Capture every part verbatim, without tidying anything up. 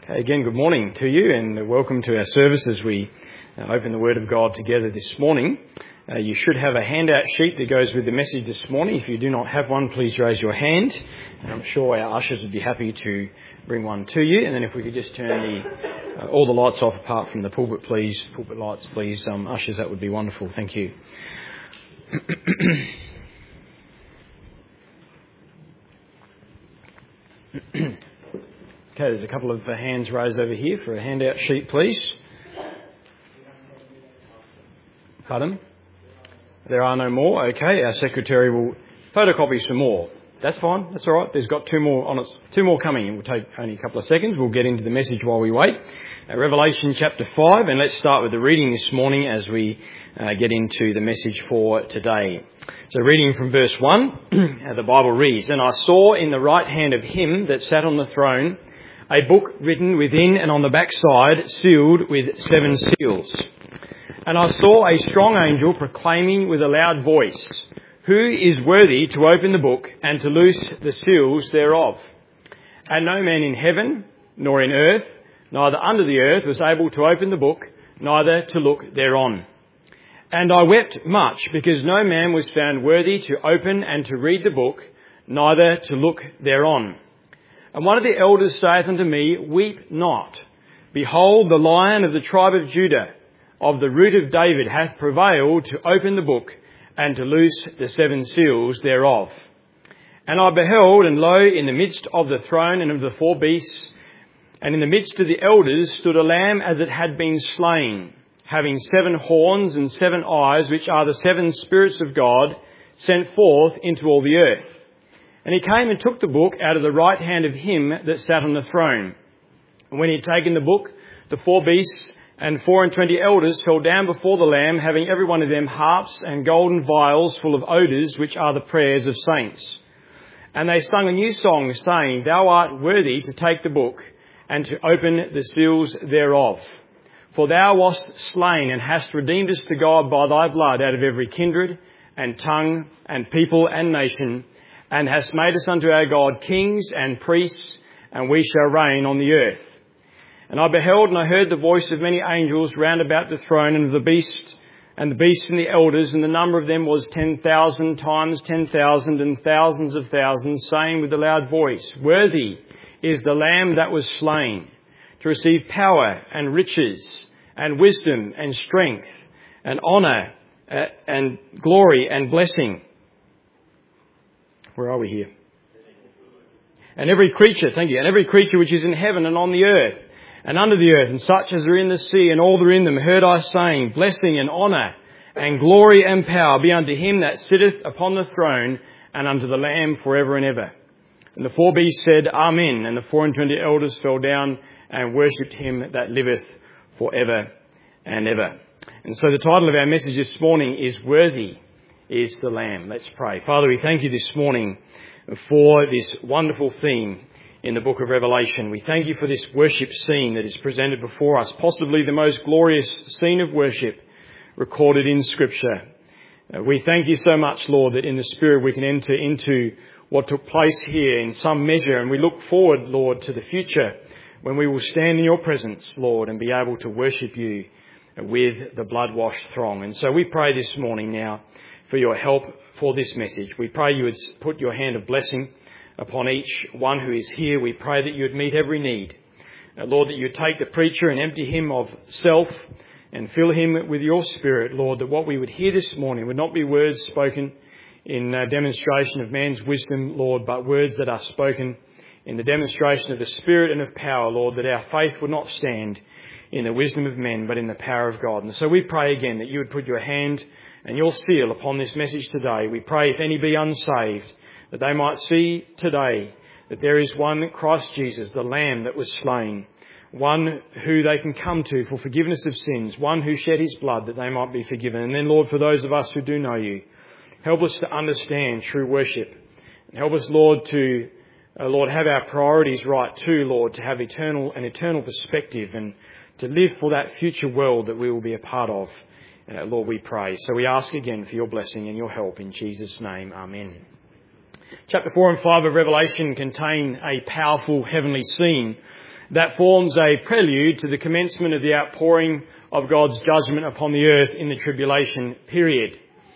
Again, good morning to you and welcome to our service as we open the Word of God together this morning. Uh, you should have a handout sheet that goes with the message this morning. If you do not have one, please raise your hand. And I'm sure our ushers would be happy to bring one to you. And then if we could just turn the, uh, all the lights off apart from the pulpit, please. Pulpit lights, please. Um, ushers, that would be wonderful. Thank you. Okay, there's a couple of hands raised over here for a handout sheet, please. Pardon? There are no more. Okay, our secretary will photocopy some more. That's fine. That's all right. There's got two more on its, two more coming. It will take only a couple of seconds. We'll get into the message while we wait. Uh, Revelation chapter five, and let's start with the reading this morning as we uh, get into the message for today. So reading from verse one, the Bible reads, "And I saw in the right hand of him that sat on the throne a book written within and on the backside, sealed with seven seals. And I saw a strong angel proclaiming with a loud voice, 'Who is worthy to open the book and to loose the seals thereof?' And no man in heaven, nor in earth, neither under the earth, was able to open the book, neither to look thereon. And I wept much, because no man was found worthy to open and to read the book, neither to look thereon. And one of the elders saith unto me, Weep not. Behold, the Lion of the tribe of Judah, of the root of David, hath prevailed to open the book and to loose the seven seals thereof. And I beheld, and lo, in the midst of the throne and of the four beasts, and in the midst of the elders, stood a lamb as it had been slain, having seven horns and seven eyes, which are the seven spirits of God, sent forth into all the earth. And he came and took the book out of the right hand of him that sat on the throne. And when he had taken the book, the four beasts and four and twenty elders fell down before the Lamb, having every one of them harps and golden vials full of odours, which are the prayers of saints. And they sung a new song, saying, Thou art worthy to take the book and to open the seals thereof. For thou wast slain and hast redeemed us to God by thy blood out of every kindred and tongue and people and nation, and hast made us unto our God kings and priests, and we shall reign on the earth. And I beheld and I heard the voice of many angels round about the throne and of the beast, and the beast and the elders, and the number of them was ten thousand times ten thousand and thousands of thousands, saying with a loud voice, Worthy is the Lamb that was slain, to receive power and riches and wisdom and strength and honour uh, and glory and blessing. Where are we here? And every creature, thank you, and every creature which is in heaven and on the earth and under the earth, and such as are in the sea and all that are in them, heard I saying, Blessing and honour and glory and power be unto him that sitteth upon the throne and unto the Lamb for ever and ever. And the four beasts said, Amen. And the four and twenty elders fell down and worshipped him that liveth for ever and ever. And so the title of our message this morning is Worthy is the Lamb. Let's pray. Father, we thank you this morning for this wonderful theme in the book of Revelation. We thank you for this worship scene that is presented before us, possibly the most glorious scene of worship recorded in Scripture. Uh, we thank you so much, Lord, that in the Spirit we can enter into what took place here in some measure, and we look forward, Lord, to the future when we will stand in your presence, Lord, and be able to worship you with the blood-washed throng. And so we pray this morning now for your help for this message. We pray you would put your hand of blessing upon each one who is here. We pray that you would meet every need. Uh, Lord, that you would take the preacher and empty him of self and fill him with your Spirit, Lord, that what we would hear this morning would not be words spoken in uh, demonstration of man's wisdom, Lord, but words that are spoken in the demonstration of the Spirit and of power, Lord, that our faith would not stand in the wisdom of men, but in the power of God. And so we pray again that you would put your hand and your seal upon this message today. We pray if any be unsaved, that they might see today that there is one, Christ Jesus, the Lamb that was slain, one who they can come to for forgiveness of sins, one who shed his blood that they might be forgiven. And then, Lord, for those of us who do know you, help us to understand true worship. And help us, Lord, to, uh, Lord, have our priorities right too, Lord, to have eternal an eternal perspective and to live for that future world that we will be a part of. Uh, Lord, we pray. So we ask again for your blessing and your help in Jesus' name. Amen. Chapter four and five of Revelation contain a powerful heavenly scene that forms a prelude to the commencement of the outpouring of God's judgment upon the earth in the tribulation period.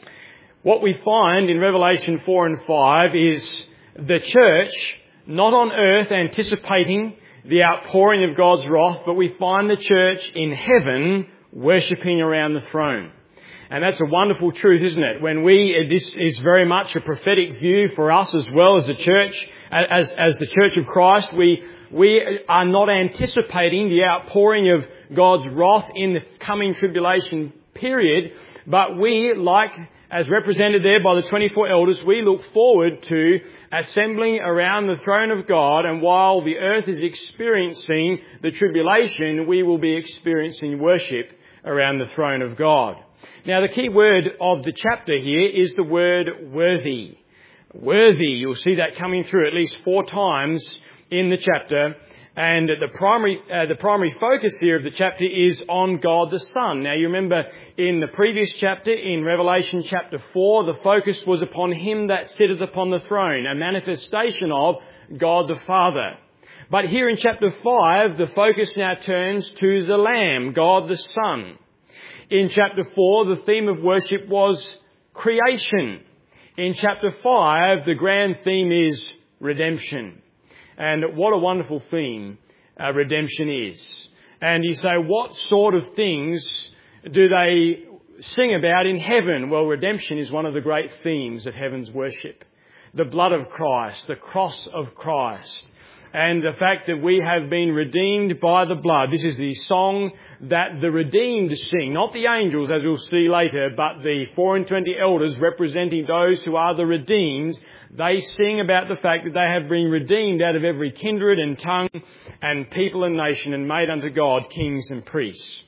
What we find in Revelation four and five is the church not on earth anticipating the outpouring of God's wrath, but we find the church in heaven worshipping around the throne. And that's a wonderful truth, isn't it? When we, this is very much a prophetic view for us as well as the church, as, as the Church of Christ. We, we are not anticipating the outpouring of God's wrath in the coming tribulation period, but we, like as represented there by the twenty-four elders, we look forward to assembling around the throne of God, and while the earth is experiencing the tribulation, we will be experiencing worship around the throne of God. Now, the key word of the chapter here is the word worthy. Worthy, you'll see that coming through at least four times in the chapter. And the primary, uh, the primary focus here of the chapter is on God the Son. Now, you remember in the previous chapter, in Revelation chapter four, the focus was upon Him that sitteth upon the throne, a manifestation of God the Father. But here in chapter five, the focus now turns to the Lamb, God the Son. In chapter four, the theme of worship was creation. In chapter five, the grand theme is redemption. And what a wonderful theme uh, redemption is. And you say, what sort of things do they sing about in heaven? Well, redemption is one of the great themes of heaven's worship. The blood of Christ, the cross of Christ, and the fact that we have been redeemed by the blood. This is the song that the redeemed sing, not the angels, as we'll see later, but the four and twenty elders representing those who are the redeemed. They sing about the fact that they have been redeemed out of every kindred and tongue and people and nation and made unto God kings and priests.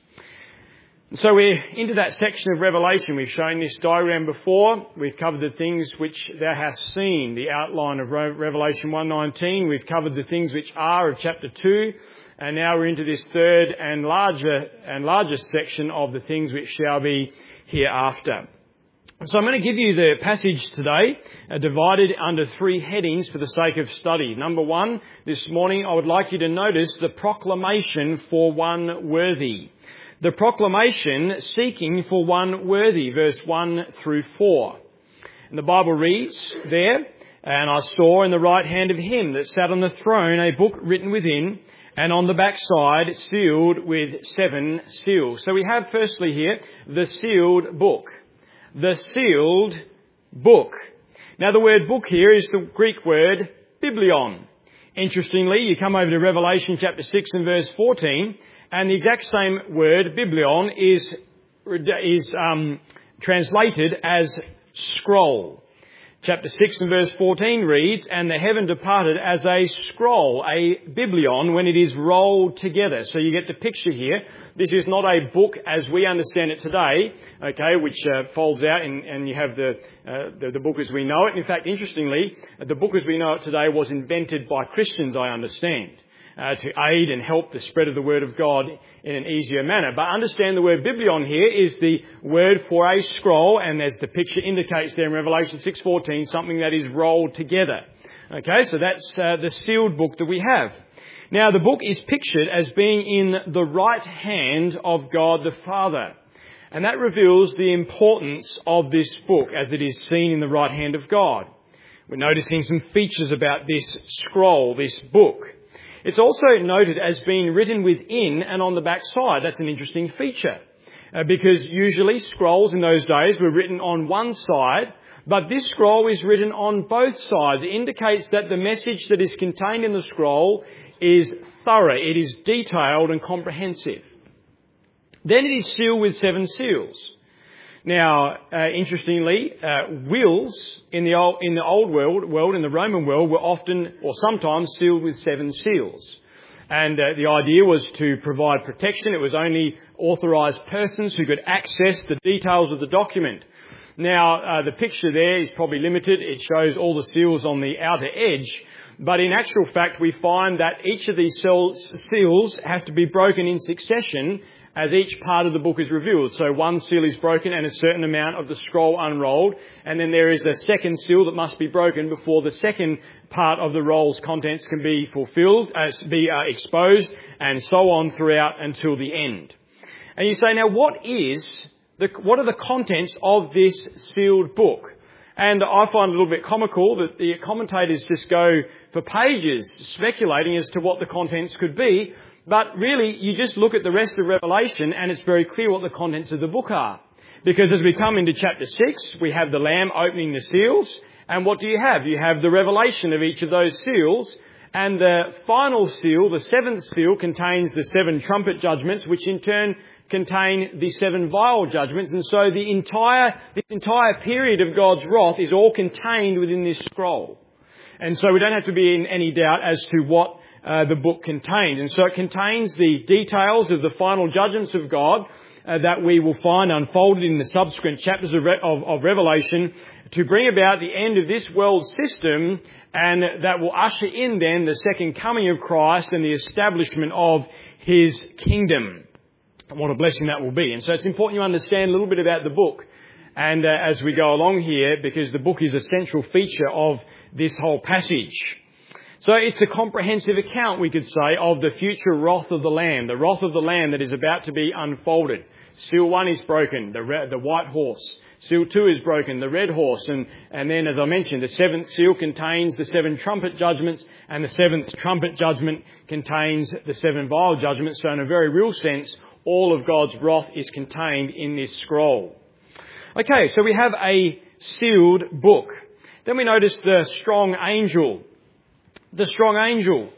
So we're into that section of Revelation. We've shown this diagram before. We've covered the things which thou hast seen, the outline of Revelation one nineteen. We've covered the things which are of chapter two. And now we're into this third and larger and largest section of the things which shall be hereafter. So I'm going to give you the passage today, uh, divided under three headings for the sake of study. Number one, this morning I would like you to notice the proclamation for one worthy. The proclamation seeking for one worthy, verse one through four. And the Bible reads there, and I saw in the right hand of him that sat on the throne a book written within, and on the backside sealed with seven seals. So we have firstly here the sealed book. The sealed book. Now the word book here is the Greek word biblion. Interestingly, you come over to Revelation chapter six and verse fourteen, and the exact same word, biblion, is, is um, translated as scroll. Chapter six and verse fourteen reads, and the heaven departed as a scroll, a biblion, when it is rolled together. So you get the picture here. This is not a book as we understand it today, okay, which uh, folds out and, and you have the, uh, the the book as we know it. In fact, interestingly, the book as we know it today was invented by Christians, I understand. Uh, to aid and help the spread of the Word of God in an easier manner. But understand the word biblion here is the word for a scroll, and as the picture indicates there in Revelation six fourteen, something that is rolled together. Okay, so that's uh, the sealed book that we have. Now, the book is pictured as being in the right hand of God the Father. And that reveals the importance of this book as it is seen in the right hand of God. We're noticing some features about this scroll, this book. It's also noted as being written within and on the back side. That's an interesting feature uh, because usually scrolls in those days were written on one side, but this scroll is written on both sides. It indicates that the message that is contained in the scroll is thorough, it is detailed and comprehensive. Then it is sealed with seven seals. Now, uh, interestingly, uh, wills in the old, in the old world, world, in the Roman world, were often or sometimes sealed with seven seals. And uh, the idea was to provide protection. It was only authorised persons who could access the details of the document. Now, uh, the picture there is probably limited. It shows all the seals on the outer edge. But in actual fact, we find that each of these seals have to be broken in succession as each part of the book is revealed. So one seal is broken and a certain amount of the scroll unrolled, and then there is a second seal that must be broken before the second part of the roll's contents can be fulfilled, uh, be uh, exposed, and so on throughout until the end. And you say, now what is the, what are the contents of this sealed book? And I find it a little bit comical that the commentators just go for pages speculating as to what the contents could be. But really, you just look at the rest of Revelation and it's very clear what the contents of the book are. Because as we come into chapter six, we have the Lamb opening the seals. And what do you have? You have the revelation of each of those seals. And the final seal, the seventh seal, contains the seven trumpet judgments, which in turn contain the seven vial judgments. And so the entire, this entire period of God's wrath is all contained within this scroll. And so we don't have to be in any doubt as to what uh, the book contains. And so it contains the details of the final judgments of God uh, that we will find unfolded in the subsequent chapters of, Re- of, of Revelation to bring about the end of this world system, and that will usher in then the second coming of Christ and the establishment of his kingdom. And what a blessing that will be. And so it's important you understand a little bit about the book and uh, as we go along here, because the book is a central feature of this whole passage. So it's a comprehensive account, we could say, of the future wrath of the Lamb, the wrath of the Lamb that is about to be unfolded. Seal one is broken, the, re- the white horse. Seal two is broken, the red horse. And, and then, as I mentioned, the seventh seal contains the seven trumpet judgments, and the seventh trumpet judgment contains the seven vial judgments. So in a very real sense, all of God's wrath is contained in this scroll. Okay, so we have a sealed book. Then we notice the strong angel. The strong angel.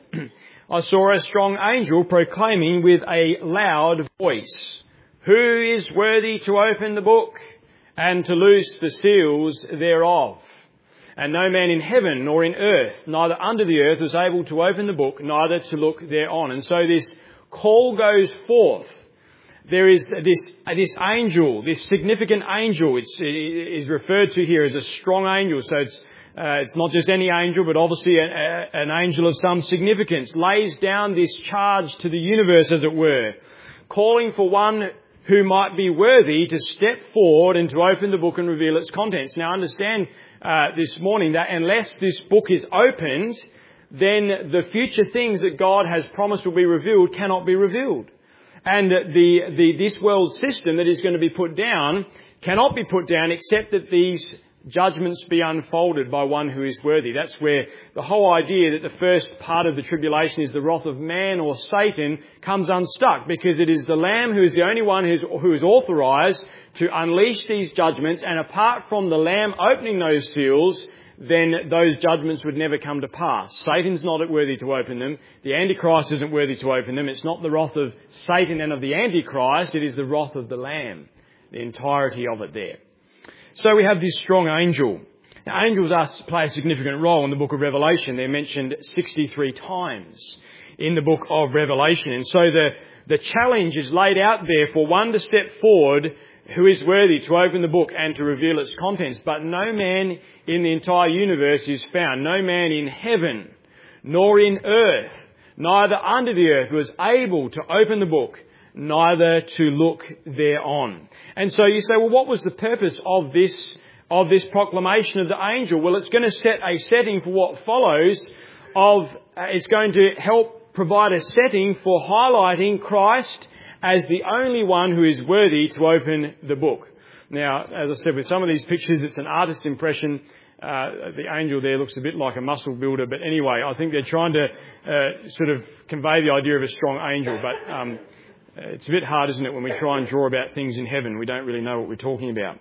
I saw a strong angel proclaiming with a loud voice, "Who is worthy to open the book and to loose the seals thereof?" And no man in heaven nor in earth, neither under the earth, was able to open the book, neither to look thereon. And so this call goes forth. There is this this angel, this significant angel. It's, it is referred to here as a strong angel. So it's uh, it's not just any angel, but obviously a, a, an angel of some significance. Lays down this charge to the universe, as it were, calling for one who might be worthy to step forward and to open the book and reveal its contents. Now, understand uh, this morning that unless this book is opened, then the future things that God has promised will be revealed cannot be revealed. And the, the, this world system that is going to be put down cannot be put down except that these judgments be unfolded by one who is worthy. That's where the whole idea that the first part of the tribulation is the wrath of man or Satan comes unstuck, because it is the Lamb who is the only one who is, who is authorised to unleash these judgments, and apart from the Lamb opening those seals, then those judgments would never come to pass. Satan's not worthy to open them. The Antichrist isn't worthy to open them. It's not the wrath of Satan and of the Antichrist. It is the wrath of the Lamb. The entirety of it there. So we have this strong angel. Now, angels are, play a significant role in the book of Revelation. They're mentioned sixty-three times in the book of Revelation. And so the, the challenge is laid out there for one to step forward who is worthy to open the book and to reveal its contents. But no man in the entire universe is found. No man in heaven, nor in earth, neither under the earth, was able to open the book, neither to look thereon. And so you say, well, what was the purpose of this, of this proclamation of the angel? Well, it's going to set a setting for what follows of, uh, it's going to help provide a setting for highlighting Christ as the only one who is worthy to open the book. Now, as I said, with some of these pictures, it's an artist's impression. Uh, the angel there looks a bit like a muscle builder. But anyway, I think they're trying to uh, sort of convey the idea of a strong angel. But um, it's a bit hard, isn't it, when we try and draw about things in heaven. We don't really know what we're talking about.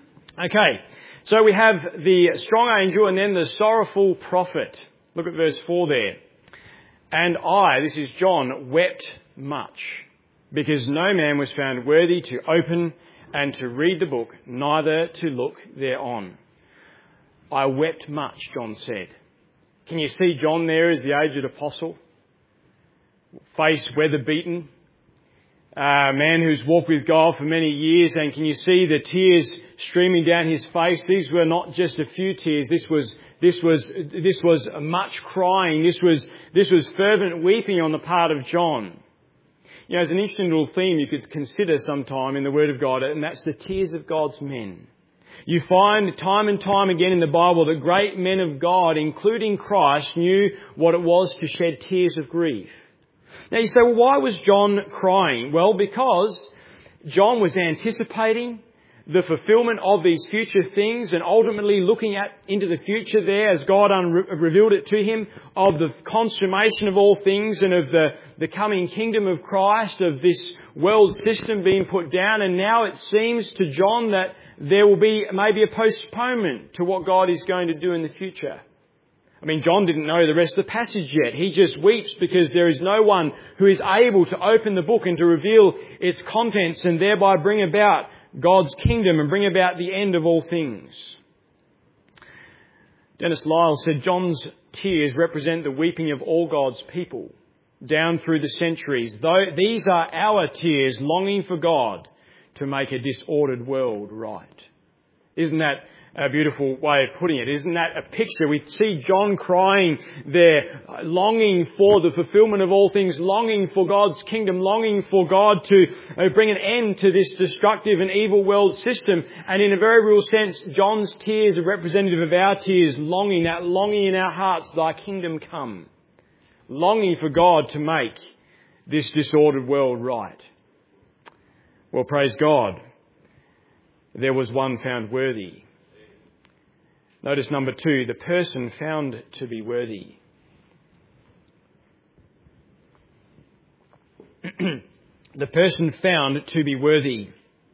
Okay, so we have the strong angel and then the sorrowful prophet. Look at verse four there. "And I," this is John, "wept much, because no man was found worthy to open and to read the book, neither to look thereon." I wept much, John said. Can you see John there as the aged apostle? Face weather-beaten. A man who's walked with God for many years, and can you see the tears streaming down his face? These were not just a few tears. This was, this was, this was much crying. This was, this was fervent weeping on the part of John. You know, there's an interesting little theme you could consider sometime in the Word of God, and that's the tears of God's men. You find time and time again in the Bible that great men of God, including Christ, knew what it was to shed tears of grief. Now you say, well, why was John crying? Well, because John was anticipating the fulfillment of these future things and ultimately looking at into the future there as God unre- revealed it to him of the consummation of all things and of the, the coming kingdom of Christ, of this world system being put down. And now it seems to John that there will be maybe a postponement to what God is going to do in the future. I mean, John didn't know the rest of the passage yet. He just weeps because there is no one who is able to open the book and to reveal its contents and thereby bring about God's kingdom and bring about the end of all things. Dennis Lyle said John's tears represent the weeping of all God's people down through the centuries. Though these are our tears longing for God to make a disordered world right. Isn't that a beautiful way of putting it? Isn't that a picture? We see John crying there, longing for the fulfillment of all things, longing for God's kingdom, longing for God to bring an end to this destructive and evil world system. And in a very real sense, John's tears are representative of our tears, longing, that longing in our hearts, thy kingdom come. Longing for God to make this disordered world right. Well, praise God. There was one found worthy. Notice number two, the person found to be worthy. The person found to be worthy.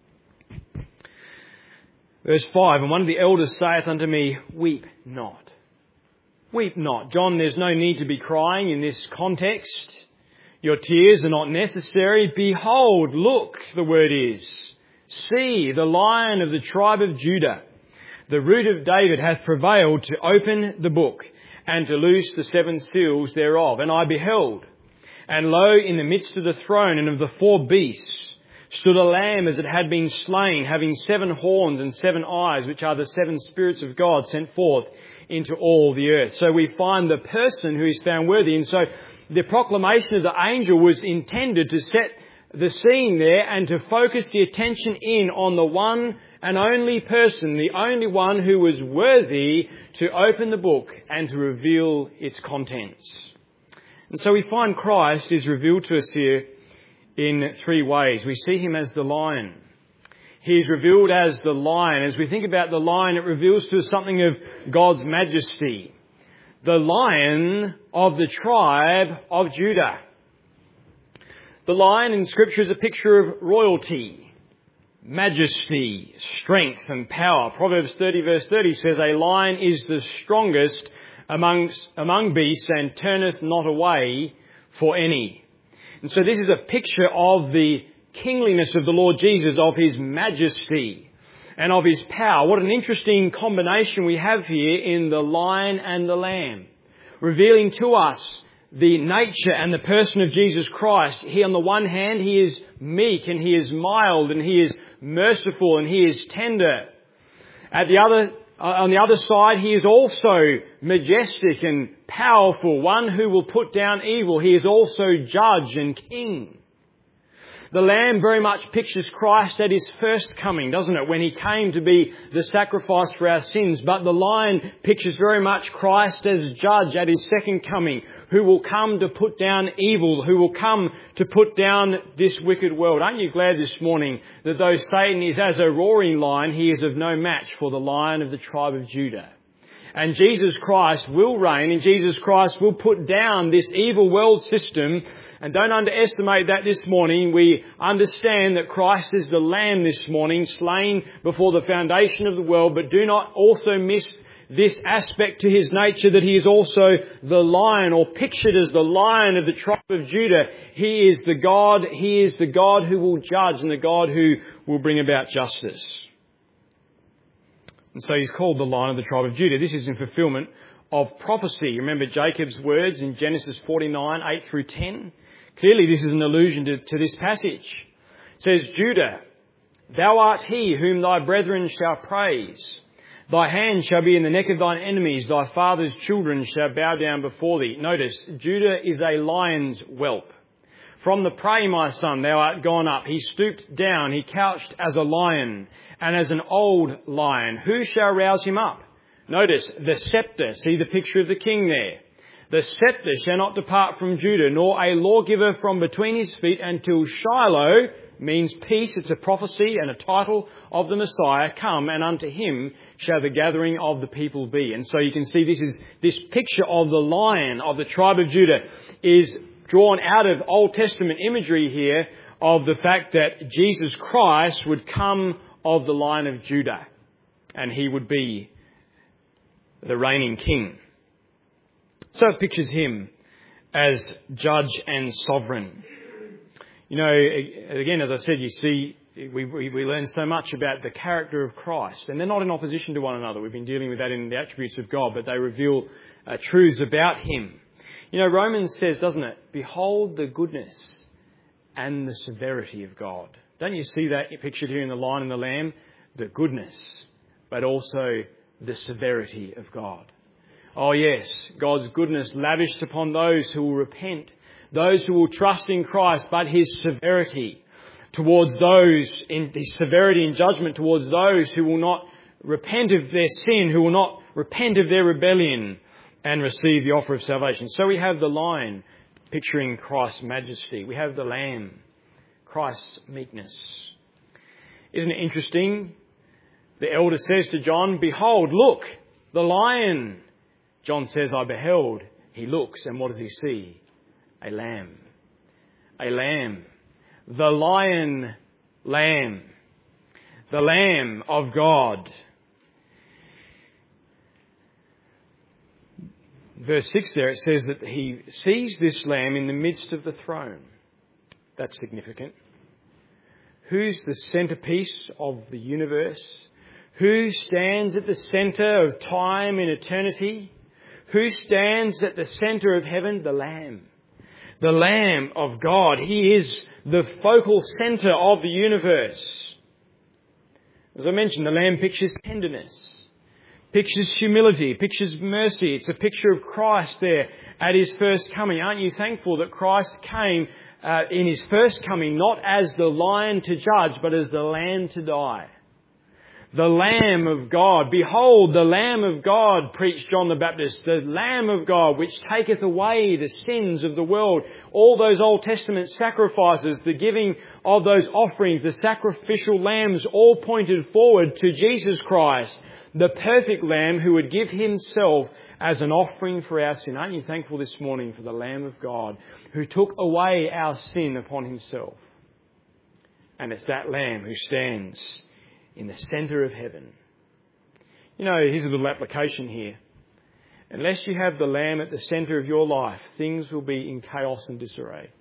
Verse five, and one of the elders saith unto me, weep not. Weep not. John, there's no need to be crying in this context. Your tears are not necessary. Behold, look, the word is, see, the Lion of the tribe of Judah, the root of David, hath prevailed to open the book and to loose the seven seals thereof. And I beheld, and lo, in the midst of the throne and of the four beasts stood a lamb as it had been slain, having seven horns and seven eyes, which are the seven spirits of God sent forth into all the earth. So we find the person who is found worthy. And so the proclamation of the angel was intended to set the scene there and to focus the attention in on the one and only person, the only one who was worthy to open the book and to reveal its contents. And so we find Christ is revealed to us here in three ways. We see him as the lion. He is revealed as the lion. As we think about the lion, it reveals to us something of God's majesty. The Lion of the tribe of Judah. The lion in Scripture is a picture of royalty, majesty, strength and power. Proverbs thirty verse thirty says, a lion is the strongest amongst, among beasts and turneth not away for any. And so this is a picture of the kingliness of the Lord Jesus, of his majesty and of his power. What an interesting combination we have here in the lion and the lamb, revealing to us the nature and the person of Jesus Christ. He, on the one hand, he is meek and he is mild and he is merciful and he is tender. At the other, on the other side, he is also majestic and powerful, one who will put down evil. He is also judge and king. The Lamb very much pictures Christ at his first coming, doesn't it? When he came to be the sacrifice for our sins. But the Lion pictures very much Christ as judge at his second coming, who will come to put down evil, who will come to put down this wicked world. Aren't you glad this morning that though Satan is as a roaring lion, he is of no match for the Lion of the tribe of Judah? And Jesus Christ will reign, and Jesus Christ will put down this evil world system. And don't underestimate that this morning. We understand that Christ is the Lamb this morning, slain before the foundation of the world. But do not also miss this aspect to his nature, that he is also the Lion, or pictured as the Lion of the tribe of Judah. He is the God, he is the God who will judge and the God who will bring about justice. And so he's called the Lion of the tribe of Judah. This is in fulfillment of prophecy. Remember Jacob's words in Genesis forty-nine, eight through ten? Clearly this is an allusion to, to this passage. It says, Judah, thou art he whom thy brethren shall praise. Thy hand shall be in the neck of thine enemies. Thy father's children shall bow down before thee. Notice, Judah is a lion's whelp. From the prey, my son, thou art gone up. He stooped down. He couched as a lion and as an old lion. Who shall rouse him up? Notice the sceptre. See the picture of the king there. The sceptre shall not depart from Judah, nor a lawgiver from between his feet until Shiloh, means peace. It's a prophecy and a title of the Messiah, come, and unto him shall the gathering of the people be. And so you can see this is this picture of the lion of the tribe of Judah is drawn out of Old Testament imagery here of the fact that Jesus Christ would come of the line of Judah and he would be the reigning king. So it pictures him as judge and sovereign. You know, again, as I said, you see, we, we, we learn so much about the character of Christ, and they're not in opposition to one another. We've been dealing with that in the attributes of God, but they reveal uh, truths about him. You know, Romans says, doesn't it? Behold the goodness and the severity of God. Don't you see that pictured here in the lion and the lamb? The goodness, but also the severity of God. Oh yes, God's goodness lavished upon those who will repent, those who will trust in Christ, but his severity towards those, in his severity in judgment towards those who will not repent of their sin, who will not repent of their rebellion and receive the offer of salvation. So we have the lion picturing Christ's majesty. We have the lamb, Christ's meekness. Isn't it interesting? The elder says to John, behold, look, the lion. John says, I beheld. He looks, and what does he see? A lamb. A lamb. The lion lamb. The Lamb of God. Verse six there, it says that he sees this lamb in the midst of the throne. That's significant. Who's the centrepiece of the universe? Who stands at the centre of time and eternity? Who stands at the centre of heaven? The Lamb. The Lamb of God. He is the focal centre of the universe. As I mentioned, the Lamb pictures tenderness, pictures humility, pictures mercy. It's a picture of Christ there at his first coming. Aren't you thankful that Christ came uh, in his first coming not as the lion to judge, but as the lamb to die? The Lamb of God. Behold, the Lamb of God, preached John the Baptist. The Lamb of God, which taketh away the sins of the world. All those Old Testament sacrifices, the giving of those offerings, the sacrificial lambs, all pointed forward to Jesus Christ, the perfect Lamb who would give himself as an offering for our sin. Aren't you thankful this morning for the Lamb of God who took away our sin upon himself? And it's that Lamb who stands in the centre of heaven. You know, here's a little application here. Unless you have the Lamb at the centre of your life, things will be in chaos and disarray.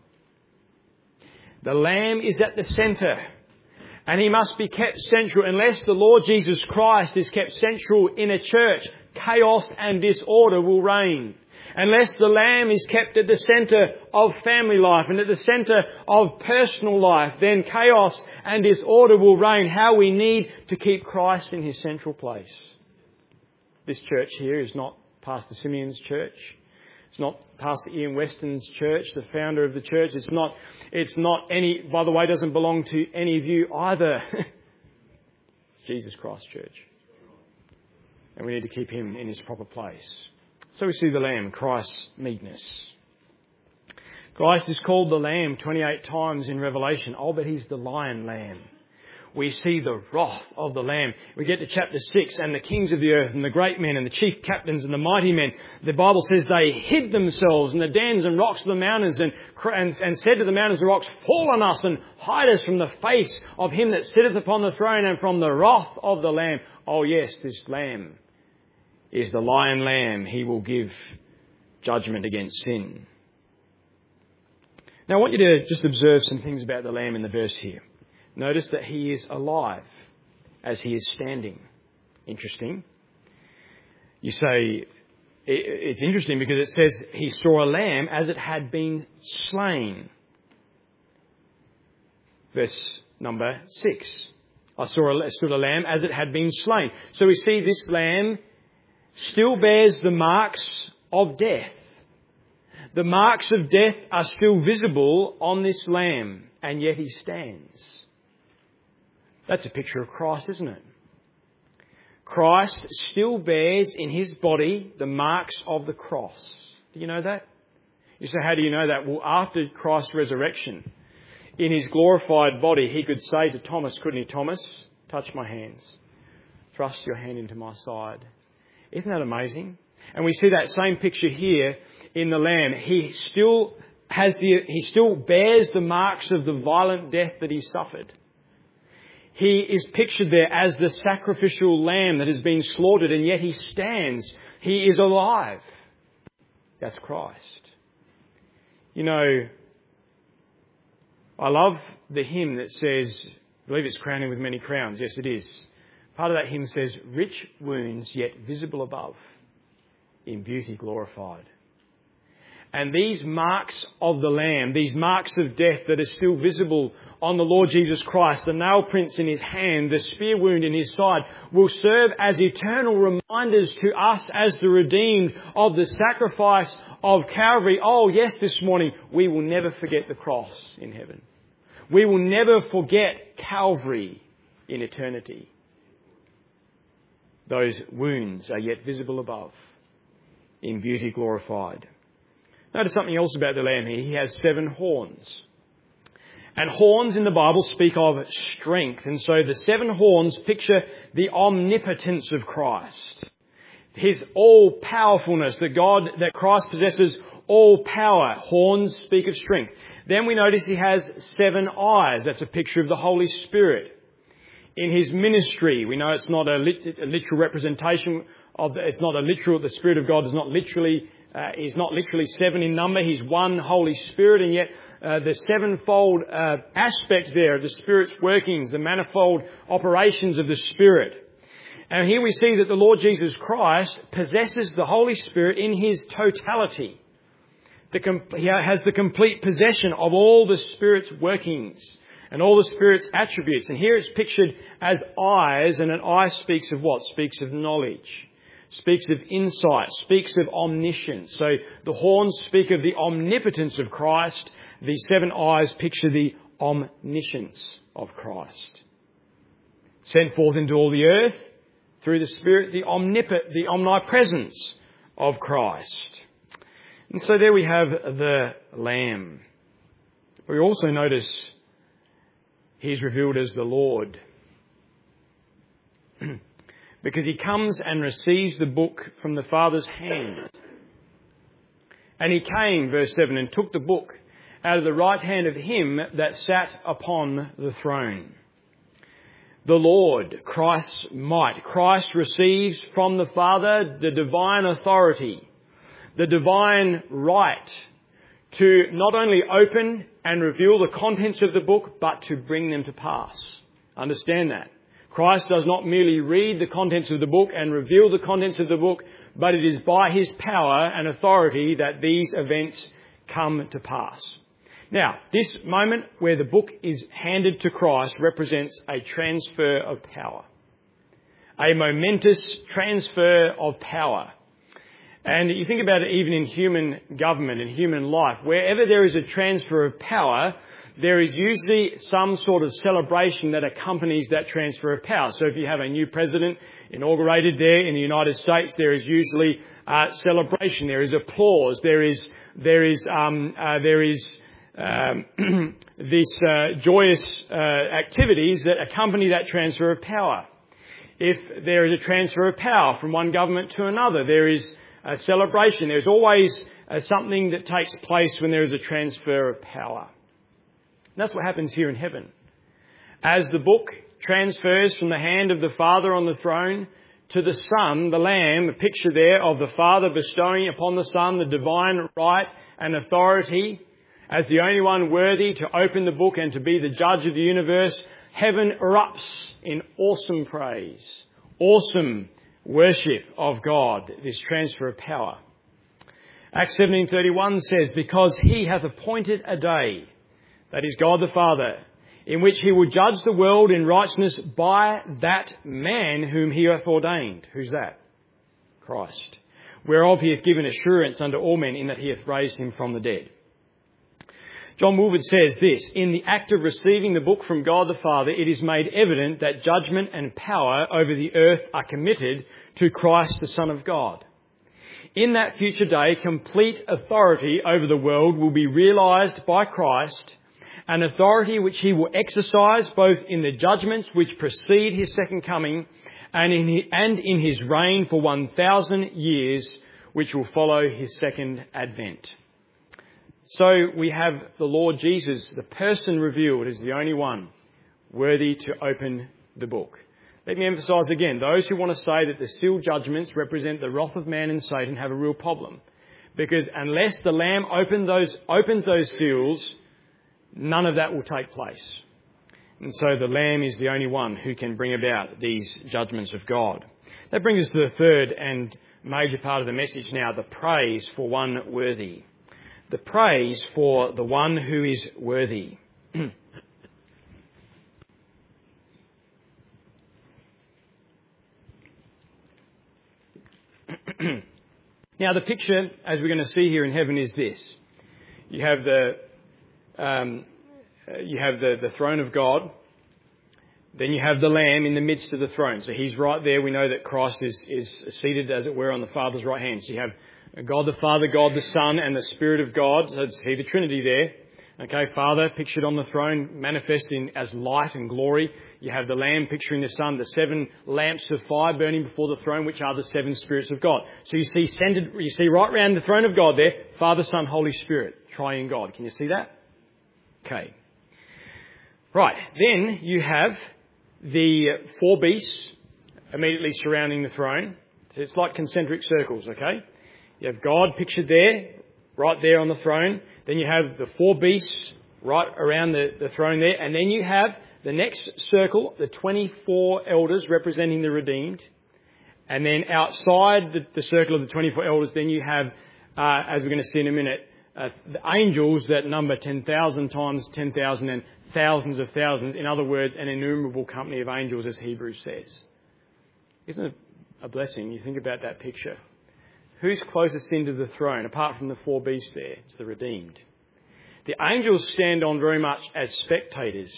The Lamb is at the centre, and he must be kept central. Unless the Lord Jesus Christ is kept central in a church, chaos and disorder will reign. Unless the Lamb is kept at the centre of family life and at the centre of personal life, then chaos and disorder will reign. How we need to keep Christ in his central place. This church here is not Pastor Simeon's church. It's not Pastor Ian Weston's church, the founder of the church. It's not, it's not any, by the way, doesn't belong to any of you either. It's Jesus Christ's church. And we need to keep him in his proper place. So we see the Lamb, Christ's meekness. Christ is called the Lamb twenty-eight times in Revelation. Oh, but he's the Lion Lamb. We see the wrath of the Lamb. We get to chapter six, and the kings of the earth and the great men and the chief captains and the mighty men. The Bible says they hid themselves in the dens and rocks of the mountains and, and, and said to the mountains and rocks, fall on us and hide us from the face of him that sitteth upon the throne and from the wrath of the Lamb. Oh yes, this Lamb is the Lion Lamb. He will give judgment against sin. Now I want you to just observe some things about the Lamb in the verse here. Notice that he is alive as he is standing. Interesting. You say, it's interesting because it says he saw a lamb as it had been slain. Verse number six. I saw a, stood a lamb as it had been slain. So we see this lamb still bears the marks of death. The marks of death are still visible on this lamb, and yet he stands. That's a picture of Christ, isn't it? Christ still bears in his body the marks of the cross. Do you know that? You say, how do you know that? Well, after Christ's resurrection, in his glorified body, he could say to Thomas, couldn't he, Thomas, touch my hands, thrust your hand into my side. Isn't that amazing? And we see that same picture here in the Lamb. He still has the, he still bears the marks of the violent death that he suffered. He is pictured there as the sacrificial lamb that has been slaughtered, and yet he stands. He is alive. That's Christ. You know, I love the hymn that says, I believe it's crowning with many crowns. Yes, it is. Part of that hymn says, rich wounds yet visible above, in beauty glorified. And these marks of the Lamb, these marks of death that are still visible on the Lord Jesus Christ, the nail prints in his hand, the spear wound in his side, will serve as eternal reminders to us as the redeemed of the sacrifice of Calvary. Oh yes, this morning we will never forget the cross in heaven. We will never forget Calvary in eternity. Those wounds are yet visible above, in beauty glorified. Notice something else about the Lamb here. He has seven horns. And horns in the Bible speak of strength. And so the seven horns picture the omnipotence of Christ. His all-powerfulness, that God, that Christ possesses all power. Horns speak of strength. Then we notice he has seven eyes. That's a picture of the Holy Spirit. In his ministry, we know it's not a, lit, a literal representation of, the, it's not a literal, the Spirit of God is not literally Uh, he's not literally seven in number. He's one Holy Spirit, and yet uh, the sevenfold uh, aspect there of the Spirit's workings, the manifold operations of the Spirit. And here we see that the Lord Jesus Christ possesses the Holy Spirit in his totality. The com- he has the complete possession of all the Spirit's workings and all the Spirit's attributes. And here it's pictured as eyes, and an eye speaks of what? Speaks of knowledge. Speaks of insight, speaks of omniscience. So the horns speak of the omnipotence of Christ. The seven eyes picture the omniscience of Christ. Sent forth into all the earth through the Spirit, the omnipot, the omnipresence of Christ. And so there we have the Lamb. We also notice he's revealed as the Lord. Because he comes and receives the book from the Father's hand. And he came, verse seven, and took the book out of the right hand of him that sat upon the throne. The Lord, Christ's might. Christ receives from the Father the divine authority, the divine right to not only open and reveal the contents of the book, but to bring them to pass. Understand that. Christ does not merely read the contents of the book and reveal the contents of the book, but it is by his power and authority that these events come to pass. Now, this moment where the book is handed to Christ represents a transfer of power. A momentous transfer of power. And you think about it even in human government and human life. Wherever there is a transfer of power, there is usually some sort of celebration that accompanies that transfer of power. So if you have a new president inaugurated there in the United States, there is usually uh, celebration. There is applause. There is there is um, uh, there is um, this uh, joyous uh, activities that accompany that transfer of power. If there is a transfer of power from one government to another, there is a celebration. There's always uh, something that takes place when there is a transfer of power. And that's what happens here in heaven. As the book transfers from the hand of the Father on the throne to the Son, the Lamb, a picture there of the Father bestowing upon the Son the divine right and authority as the only one worthy to open the book and to be the judge of the universe, heaven erupts in awesome praise, awesome worship of God, this transfer of power. Acts seventeen thirty-one says, because he hath appointed a day, that is God the Father, in which he will judge the world in righteousness by that man whom he hath ordained. Who's that? Christ. whereof he hath given assurance unto all men in that he hath raised him from the dead. John Woolford says this, in the act of receiving the book from God the Father, it is made evident that judgment and power over the earth are committed to Christ the Son of God. In that future day, complete authority over the world will be realised by Christ, an authority which he will exercise both in the judgments which precede his second coming and in his, and in his reign for one thousand years, which will follow his second advent. So we have the Lord Jesus, the person revealed as the only one worthy to open the book. Let me emphasise again, those who want to say that the sealed judgments represent the wrath of man and Satan have a real problem. Because unless the Lamb open those, opens those seals, none of that will take place. And so the Lamb is the only one who can bring about these judgments of God. That brings us to the third and major part of the message now, the praise for one worthy. The praise for the one who is worthy. Now, the picture, as we're going to see here in heaven, is this: you have the um, you have the, the throne of God. Then you have the Lamb in the midst of the throne. So he's right there. We know that Christ is is seated, as it were, on the Father's right hand. So you have God the Father, God the Son, and the Spirit of God. So see the Trinity there. Okay, Father pictured on the throne, manifesting as light and glory. You have the Lamb picturing the Son, the seven lamps of fire burning before the throne, which are the seven spirits of God. So you see centered, you see right around the throne of God there, Father, Son, Holy Spirit, triune God. Can you see that? Okay. Right. Then you have the four beasts immediately surrounding the throne. So it's like concentric circles, okay? You have God pictured there, right there on the throne. Then you have the four beasts right around the, the throne there. And then you have the next circle, the twenty-four elders representing the redeemed. And then outside the, the circle of the twenty-four elders, then you have, uh, as we're going to see in a minute, uh, the angels that number ten thousand times ten thousand and thousands of thousands. In other words, an innumerable company of angels, as Hebrews says. Isn't it a blessing? You think about that picture. Who's closest into the throne, apart from the four beasts there? It's the redeemed. The angels stand on very much as spectators.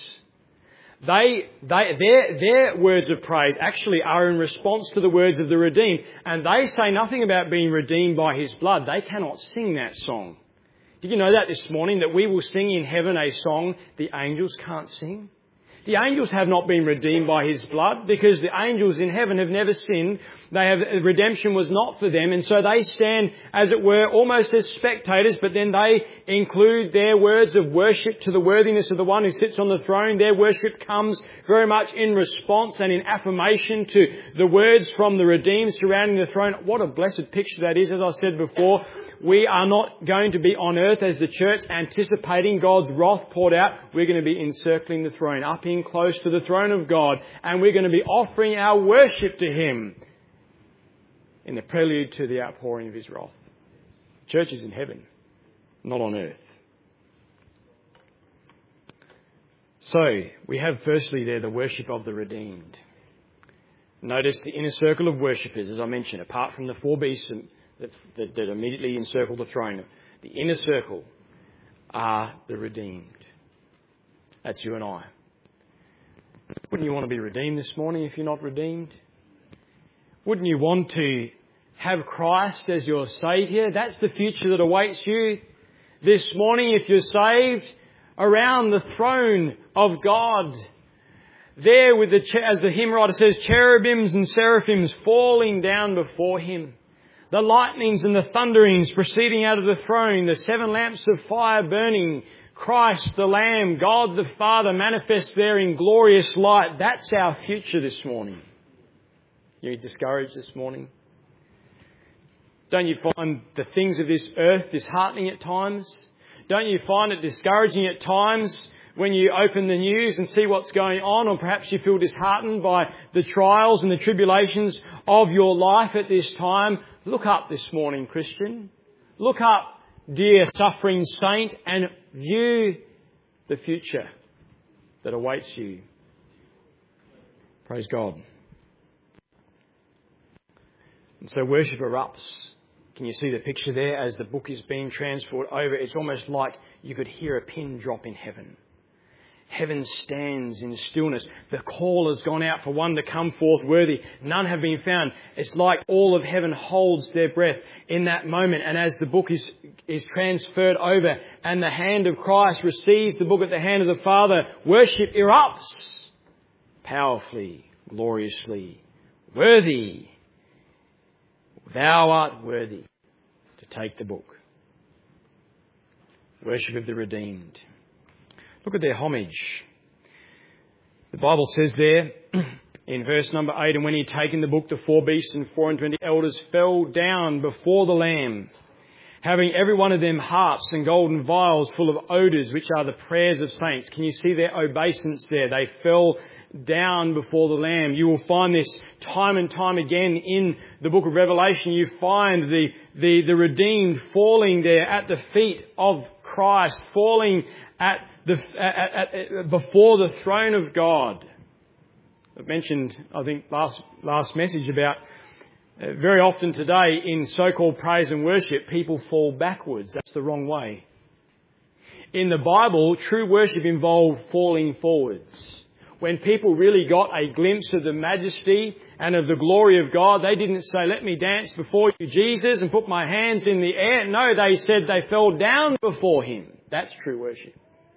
They, they, their, their words of praise actually are in response to the words of the redeemed. And they say nothing about being redeemed by his blood. They cannot sing that song. Did you know that this morning, that we will sing in heaven a song the angels can't sing? The angels have not been redeemed by his blood, because the angels in heaven have never sinned. They have, redemption was not for them, and so they stand, as it were, almost as spectators, but then they include their words of worship to the worthiness of the one who sits on the throne. Their worship comes very much in response and in affirmation to the words from the redeemed surrounding the throne. What a blessed picture that is. As I said before, we are not going to be on earth as the church anticipating God's wrath poured out. We're going to be encircling the throne, up in close to the throne of God, and we're going to be offering our worship to him in the prelude to the outpouring of his wrath. The church is in heaven, not on earth. So, we have firstly there the worship of the redeemed. Notice the inner circle of worshippers, as I mentioned, apart from the four beasts that, that, that immediately encircle the throne. The inner circle are the redeemed. That's you and I. Wouldn't you want to be redeemed this morning if you're not redeemed? Wouldn't you want to have Christ as your Saviour? That's the future that awaits you this morning if you're saved, around the throne of God. There with the, as the hymn writer says, cherubims and seraphims falling down before him. The lightnings and the thunderings proceeding out of the throne. The seven lamps of fire burning. Christ the Lamb, God the Father manifest there in glorious light. That's our future this morning. You're discouraged this morning? Don't you find the things of this earth disheartening at times? Don't you find it discouraging at times when you open the news and see what's going on, or perhaps you feel disheartened by the trials and the tribulations of your life at this time? Look up this morning, Christian. Look up, dear suffering saint, and view the future that awaits you. Praise God. And so worship erupts Can you see the picture there as the book is being transferred over? It's almost like you could hear a pin drop in heaven. Heaven stands in stillness. The call has gone out for one to come forth worthy. None have been found. It's like all of heaven holds their breath in that moment. And as the book is, is transferred over and the hand of Christ receives the book at the hand of the Father, worship erupts powerfully, gloriously. Worthy. Thou art worthy to take the book. Worship of the redeemed. Look at their homage. The Bible says there in verse number eight, and when he had taken the book, the four beasts and four and twenty elders fell down before the Lamb, having every one of them harps and golden vials full of odours, which are the prayers of saints. Can you see their obeisance there? They fell down before the Lamb. You will find this time and time again in the book of Revelation. You find the, the, the redeemed falling there at the feet of Christ, falling at the, at, at, before the throne of God. I mentioned, I think, last, last message about uh, very often today in so-called praise and worship, people fall backwards. That's the wrong way. In the Bible, true worship involved falling forwards. When people really got a glimpse of the majesty and of the glory of God, they didn't say, let me dance before you, Jesus, and put my hands in the air. No, they said they fell down before him. That's true worship.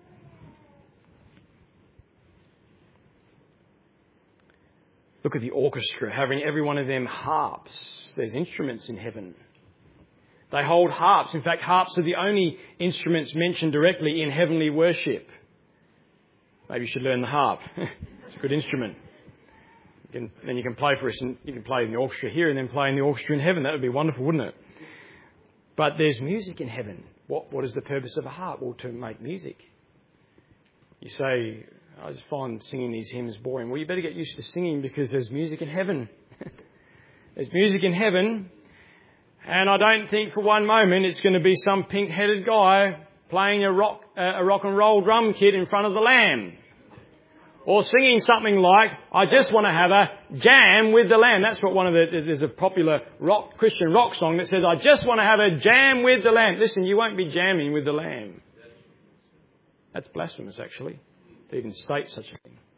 Look at the orchestra, having every one of them harps. There's instruments in heaven. They hold harps. In fact, harps are the only instruments mentioned directly in heavenly worship. Maybe you should learn the harp. It's a good instrument. You can, then you can play for us, and you can play in the orchestra here and then play in the orchestra in heaven. That would be wonderful, wouldn't it? But there's music in heaven. What, what is the purpose of a harp? Well, to make music. You say, I just find singing these hymns boring. Well, you better get used to singing because there's music in heaven. There's music in heaven. And I don't think for one moment it's going to be some pink-headed guy playing a rock, uh, a rock and roll drum kit in front of the Lamb. Or singing something like, I just want to have a jam with the Lamb. That's what one of the, there's a popular rock, Christian rock song that says, I just want to have a jam with the Lamb. Listen, you won't be jamming with the Lamb. That's blasphemous, actually, to even state such a thing.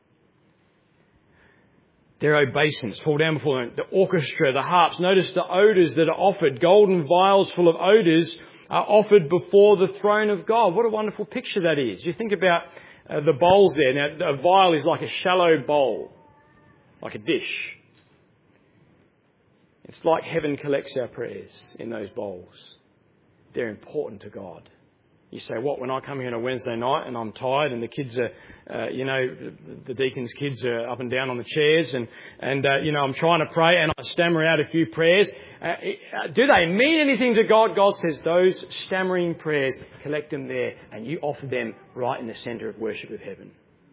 Their obeisance, fall down before them. The orchestra, the harps. Notice the odours that are offered. Golden vials full of odours are offered before the throne of God. What a wonderful picture that is. You think about uh, the bowls there. Now, a vial is like a shallow bowl, like a dish. It's like heaven collects our prayers in those bowls. They're important to God. You say, what, when I come here on a Wednesday night and I'm tired and the kids are, uh, you know, the deacon's kids are up and down on the chairs and, and uh, you know, I'm trying to pray and I stammer out a few prayers. Uh, do they mean anything to God? God says those stammering prayers, collect them there and you offer them right in the centre of worship of heaven.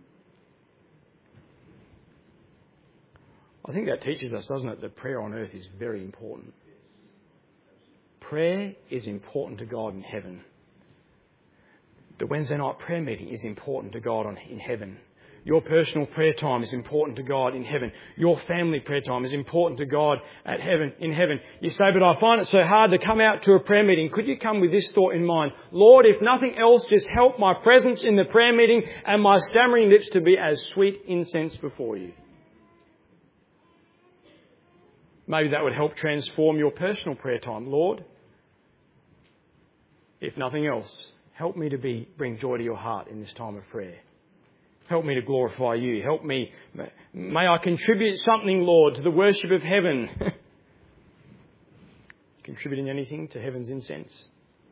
I think that teaches us, doesn't it, that prayer on earth is very important. Prayer is important to God in heaven. The Wednesday night prayer meeting is important to God on, in heaven. Your personal prayer time is important to God in heaven. Your family prayer time is important to God at heaven, in heaven. You say, but I find it so hard to come out to a prayer meeting. Could you come with this thought in mind? Lord, if nothing else, just help my presence in the prayer meeting and my stammering lips to be as sweet incense before you. Maybe that would help transform your personal prayer time. Lord, if nothing else, help me to be, bring joy to your heart in this time of prayer. Help me to glorify you. Help me. May I contribute something, Lord, to the worship of heaven. Contributing anything to heaven's incense?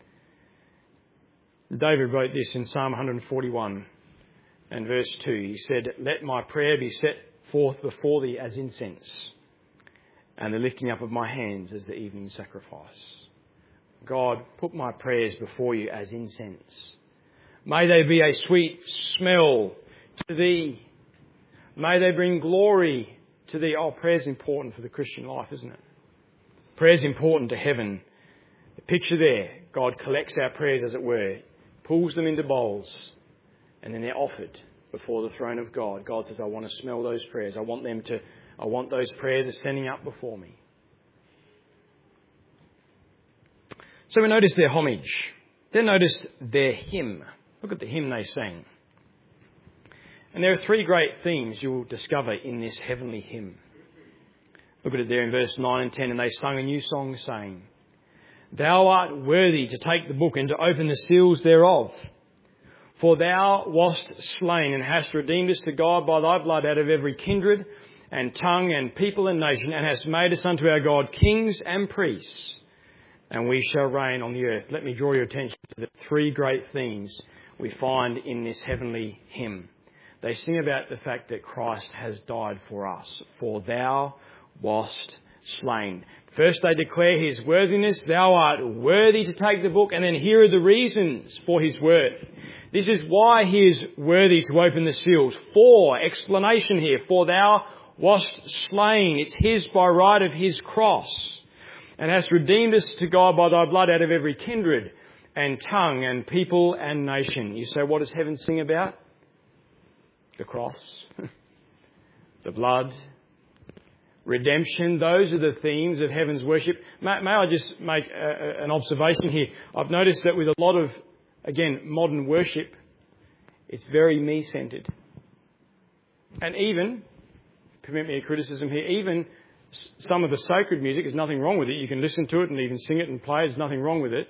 David wrote this in Psalm one forty-one and verse two. He said, let my prayer be set forth before thee as incense, and the lifting up of my hands as the evening sacrifice. God, put my prayers before you as incense. May they be a sweet smell to thee. May they bring glory to thee. Oh, prayer's important for the Christian life, isn't it? Prayer's important to heaven. The picture there, God collects our prayers, as it were, pulls them into bowls, and then they're offered before the throne of God. God says, I want to smell those prayers. I want them to, I want those prayers ascending up before me. So we notice their homage. Then notice their hymn. Look at the hymn they sang. And there are three great themes you'll discover in this heavenly hymn. Look at it there in verse nine and ten. And they sung a new song, saying, Thou art worthy to take the book and to open the seals thereof. For thou wast slain and hast redeemed us to God by thy blood out of every kindred and tongue and people and nation, and hast made us unto our God kings and priests, and we shall reign on the earth. Let me draw your attention to the three great themes we find in this heavenly hymn. They sing about the fact that Christ has died for us. For thou wast slain. First they declare his worthiness. Thou art worthy to take the book. And then here are the reasons for his worth. This is why he is worthy to open the seals. For, explanation here, for thou wast slain. It's his by right of his cross. And hast redeemed us to God by thy blood out of every kindred and tongue and people and nation. You say, what does heaven sing about? The cross, the blood, redemption. Those are the themes of heaven's worship. May, may I just make a, a, an observation here? I've noticed that with a lot of, again, modern worship, it's very me-centred. And even, permit me a criticism here, even some of the sacred music, there's nothing wrong with it. You can listen to it and even sing it and play it. There's nothing wrong with it.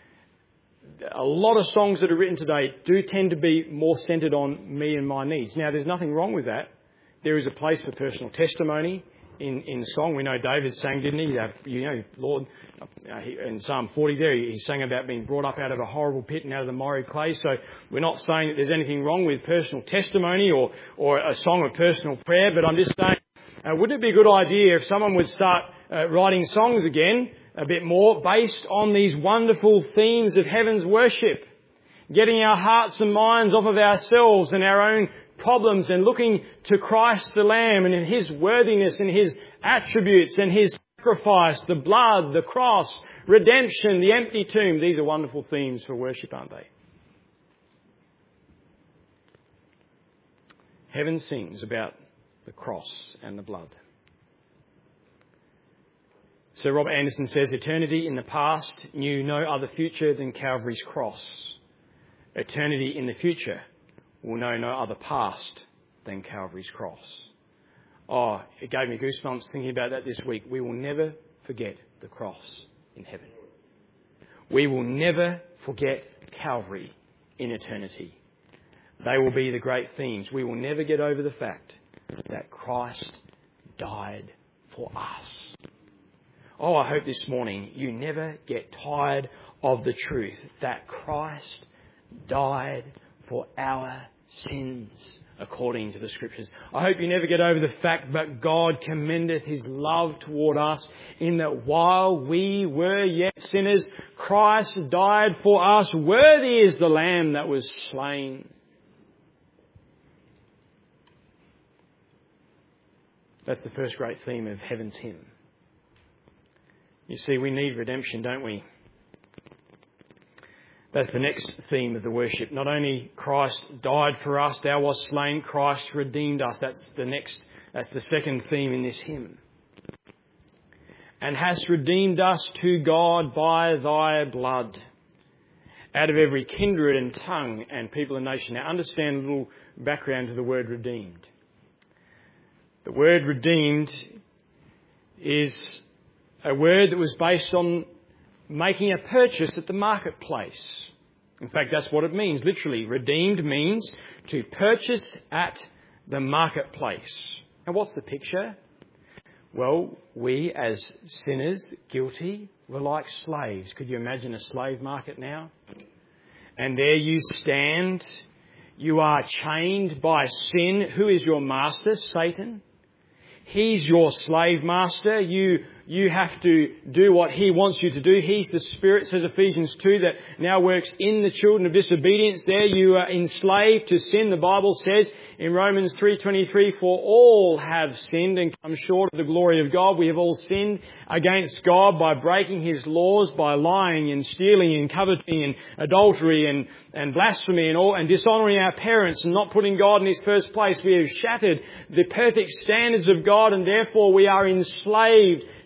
A lot of songs that are written today do tend to be more centred on me and my needs. Now, there's nothing wrong with that. There is a place for personal testimony in, in song. We know David sang, didn't he? That, you know, Lord, uh, he, in Psalm forty there, he, he sang about being brought up out of a horrible pit and out of the miry clay. So we're not saying that there's anything wrong with personal testimony or, or a song of personal prayer, but I'm just saying, uh, wouldn't it be a good idea if someone would start uh, writing songs again a bit more based on these wonderful themes of heaven's worship, getting our hearts and minds off of ourselves and our own problems and looking to Christ the Lamb and in his worthiness and his attributes and his sacrifice, the blood, the cross, redemption, the empty tomb. These are wonderful themes for worship, aren't they? Heaven sings about the cross and the blood. Sir Robert Anderson says, eternity in the past knew no other future than Calvary's cross. Eternity in the future will know no other past than Calvary's cross. Oh, it gave me goosebumps thinking about that this week. We will never forget the cross in heaven. We will never forget Calvary in eternity. They will be the great themes. We will never get over the fact that Christ died for us. Oh, I hope this morning you never get tired of the truth that Christ died for our sins according to the Scriptures. I hope you never get over the fact that God commendeth his love toward us in that while we were yet sinners, Christ died for us. Worthy is the Lamb that was slain. That's the first great theme of heaven's hymn. You see, we need redemption, don't we? That's the next theme of the worship. Not only Christ died for us, thou wast slain, Christ redeemed us. That's the next, that's the second theme in this hymn. And hast redeemed us to God by thy blood, out of every kindred and tongue and people and nation. Now understand a little background to the word redeemed. The word redeemed is a word that was based on making a purchase at the marketplace. In fact, that's what it means. Literally, redeemed means to purchase at the marketplace. And what's the picture? Well, we as sinners, guilty, were like slaves. Could you imagine a slave market now? And there you stand. You are chained by sin. Who is your master? Satan. He's your slave master. You you have to do what he wants you to do. He's the Spirit, says Ephesians two, that now works in the children of disobedience. There you are enslaved to sin. The Bible says in Romans three twenty-three, for all have sinned and come short of the glory of God. We have all sinned against God by breaking his laws, by lying and stealing and coveting and adultery and, and blasphemy and all, and dishonouring our parents and not putting God in his first place. We have shattered the perfect standards of God, and therefore we are enslaved to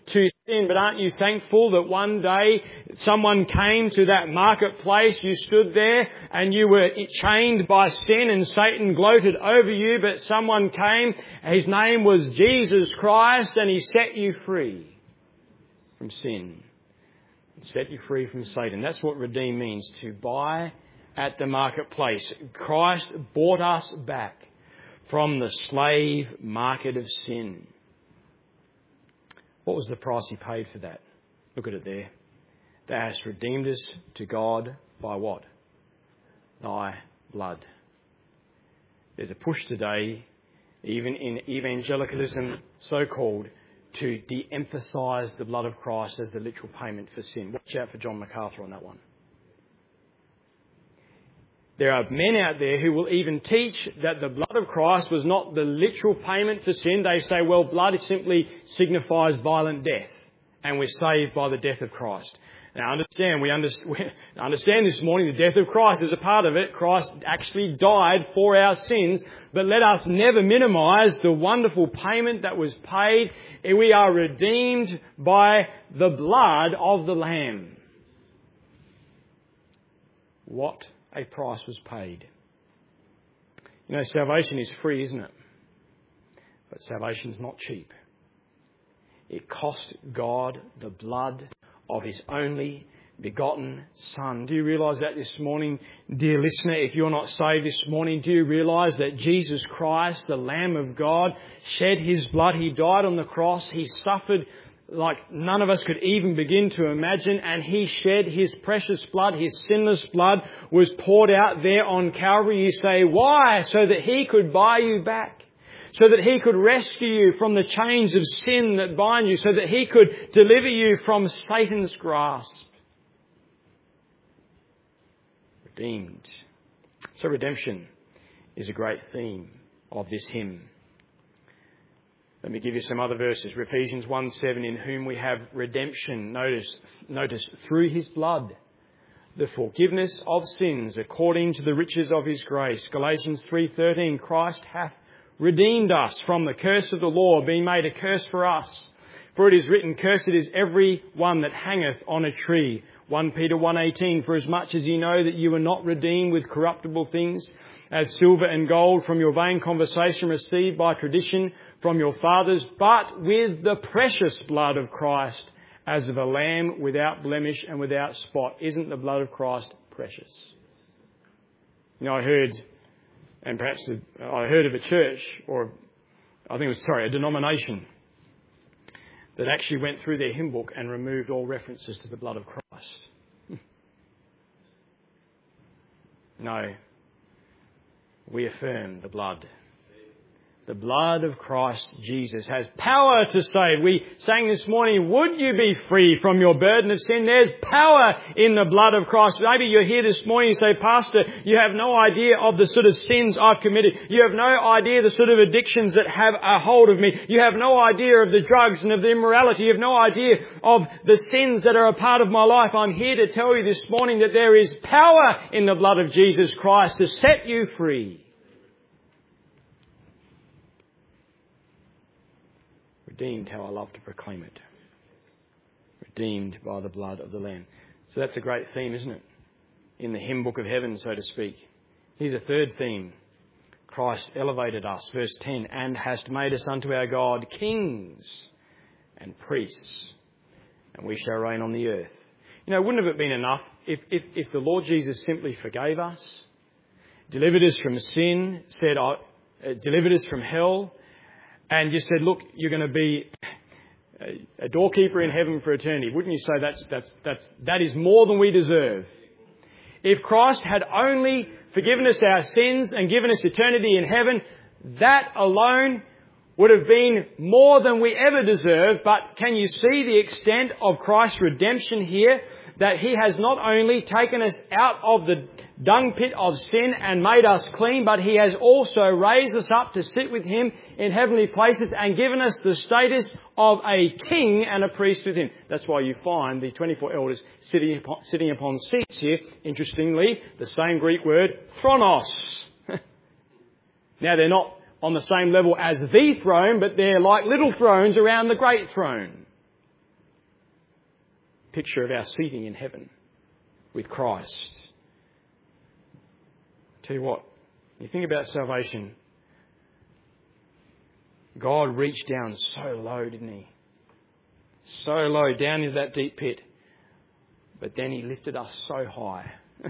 sin, but aren't you thankful that one day someone came to that marketplace, you stood there and you were chained by sin and Satan gloated over you, but someone came, his name was Jesus Christ, and he set you free from sin. Set you free from Satan. That's what redeem means, to buy at the marketplace. Christ bought us back from the slave market of sin. What was the price he paid for that? Look at it there. Thou hast redeemed us to God by what? Thy blood. There's a push today, even in evangelicalism, so-called, to de-emphasise the blood of Christ as the literal payment for sin. Watch out for John MacArthur on that one. There are men out there who will even teach that the blood of Christ was not the literal payment for sin. They say, well, blood simply signifies violent death, and we're saved by the death of Christ. Now, understand, we understand this morning the death of Christ is a part of it. Christ actually died for our sins, but let us never minimise the wonderful payment that was paid. We are redeemed by the blood of the Lamb. What a price was paid. You know, salvation is free, isn't it? But salvation is not cheap. It cost God the blood of his only begotten Son. Do you realise that this morning, dear listener? If you're not saved this morning, do you realise that Jesus Christ, the Lamb of God, shed his blood? He died on the cross. He suffered like none of us could even begin to imagine, and he shed his precious blood, his sinless blood was poured out there on Calvary. You say, why? So that he could buy you back. So that he could rescue you from the chains of sin that bind you. So that he could deliver you from Satan's grasp. Redeemed. So redemption is a great theme of this hymn. Let me give you some other verses. Ephesians one seven, in whom we have redemption. Notice, notice, through his blood, the forgiveness of sins according to the riches of his grace. Galatians three thirteen, Christ hath redeemed us from the curse of the law, being made a curse for us. For it is written, cursed is every one that hangeth on a tree. First Peter one eighteen, for as much as ye know that you were not redeemed with corruptible things, as silver and gold from your vain conversation received by tradition from your fathers, but with the precious blood of Christ, as of a lamb without blemish and without spot. Isn't the blood of Christ precious? You know, I heard, and perhaps I heard of a church, or I think it was, sorry, a denomination, that actually went through their hymn book and removed all references to the blood of Christ. No. We affirm the blood. The blood of Christ Jesus has power to save. We sang this morning, would you be free from your burden of sin? There's power in the blood of Christ. Maybe you're here this morning and say, Pastor, you have no idea of the sort of sins I've committed. You have no idea the sort of addictions that have a hold of me. You have no idea of the drugs and of the immorality. You have no idea of the sins that are a part of my life. I'm here to tell you this morning that there is power in the blood of Jesus Christ to set you free. Redeemed, how I love to proclaim it. Redeemed by the blood of the Lamb. So that's a great theme, isn't it? In the hymn book of heaven, so to speak. Here's a third theme. Christ elevated us. Verse ten, and hast made us unto our God kings and priests, and we shall reign on the earth. You know, wouldn't have it been enough if, if, if the Lord Jesus simply forgave us, delivered us from sin, said, uh, delivered us from hell, and just said, look, you're going to be a doorkeeper in heaven for eternity. Wouldn't you say that's, that's, that's, that is more than we deserve? If Christ had only forgiven us our sins and given us eternity in heaven, that alone would have been more than we ever deserve. But can you see the extent of Christ's redemption here? That he has not only taken us out of the dung pit of sin and made us clean, but he has also raised us up to sit with him in heavenly places and given us the status of a king and a priest with him. That's why you find the twenty-four elders sitting upon, sitting upon seats here. Interestingly, the same Greek word, thronos. Now, they're not on the same level as the throne, but they're like little thrones around the great throne. picture of our seating in heaven with Christ. Tell you what, you think about salvation, God reached down so low, didn't he? So low, down into that deep pit. But then he lifted us so high.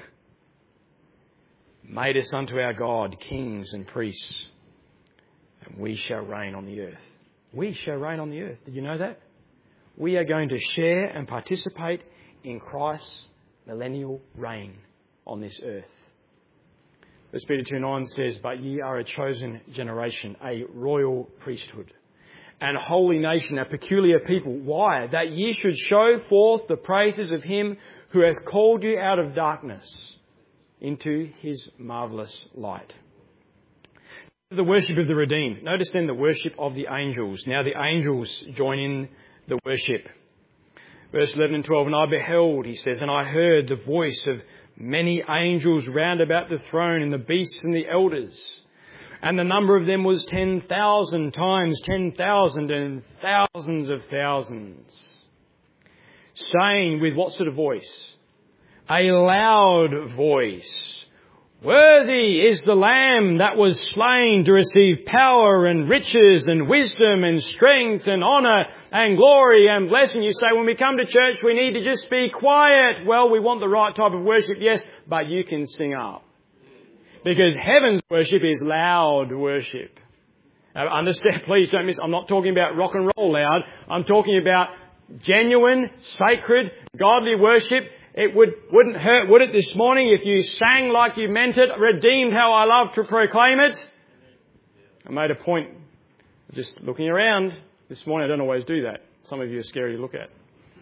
Made us unto our God kings and priests. And we shall reign on the earth. We shall reign on the earth. Did you know that? We are going to share and participate in Christ's millennial reign on this earth. First Peter two nine says, "But ye are a chosen generation, a royal priesthood, and a holy nation, a peculiar people." Why? "That ye should show forth the praises of him who hath called you out of darkness into his marvellous light." The worship of the redeemed. Notice then the worship of the angels. Now the angels join in the worship. Verse eleven and twelve, "And I beheld," he says, "and I heard the voice of many angels round about the throne, and the beasts and the elders. And the number of them was ten thousand times ten thousand and thousands of thousands. Saying," with what sort of voice? A loud voice, "Worthy is the Lamb that was slain to receive power and riches and wisdom and strength and honour and glory and blessing." You say, when we come to church, we need to just be quiet. Well, we want the right type of worship, yes, but you can sing up. Because heaven's worship is loud worship. Now, understand, please don't miss, I'm not talking about rock and roll loud. I'm talking about genuine, sacred, godly worship. It would, wouldn't hurt, would it, this morning if you sang like you meant it, redeemed how I love to proclaim it? I made a point of just looking around this morning. I don't always do that. Some of you are scary to look at.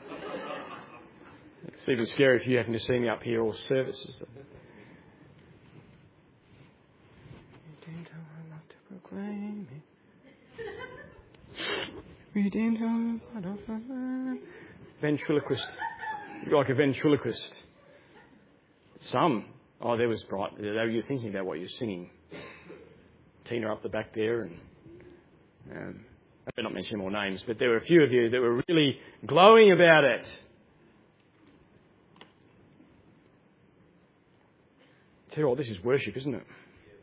It's even scary if you happen to see me up here all services. Redeemed how I love to proclaim it. Redeemed how I love to proclaim it. Ventriloquist. You're like a ventriloquist. Some. Oh, there was bright. You were thinking about what you're singing. Tina up the back there, and um, I better not mention more names, but there were a few of you that were really glowing about it. Tell you what, this is worship, isn't it?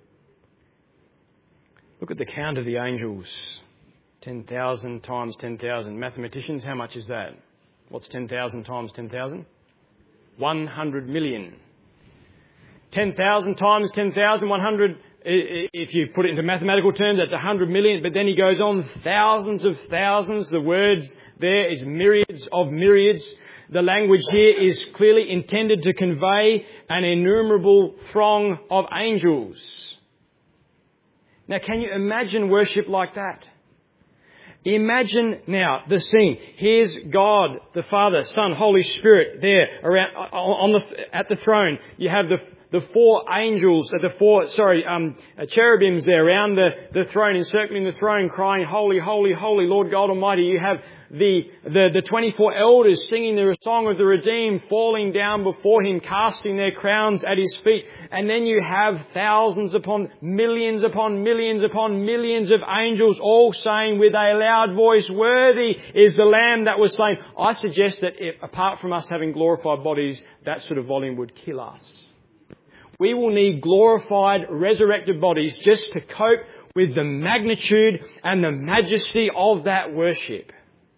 Look at the count of the angels. ten thousand times ten thousand. Mathematicians, how much is that? What's ten thousand times ten thousand? one hundred million. ten thousand times ten thousand, one hundred, if you put it into mathematical terms, that's one hundred million. But then he goes on, thousands of thousands. The words there is myriads of myriads. The language here is clearly intended to convey an innumerable throng of angels. Now, can you imagine worship like that? Imagine now the scene. Here's God, the Father, Son, Holy Spirit there around on the at the throne. You have the the four angels, the four sorry um, cherubims there around the, the throne, encircling the throne, crying, "Holy, holy, holy, Lord God Almighty." You have the the the twenty-four elders singing the song of the redeemed, falling down before Him, casting their crowns at His feet, and then you have thousands upon millions upon millions upon millions of angels, all saying with a loud voice, "Worthy is the Lamb that was slain." I suggest that if, apart from us having glorified bodies, that sort of volume would kill us. We will need glorified, resurrected bodies just to cope with the magnitude and the majesty of that worship.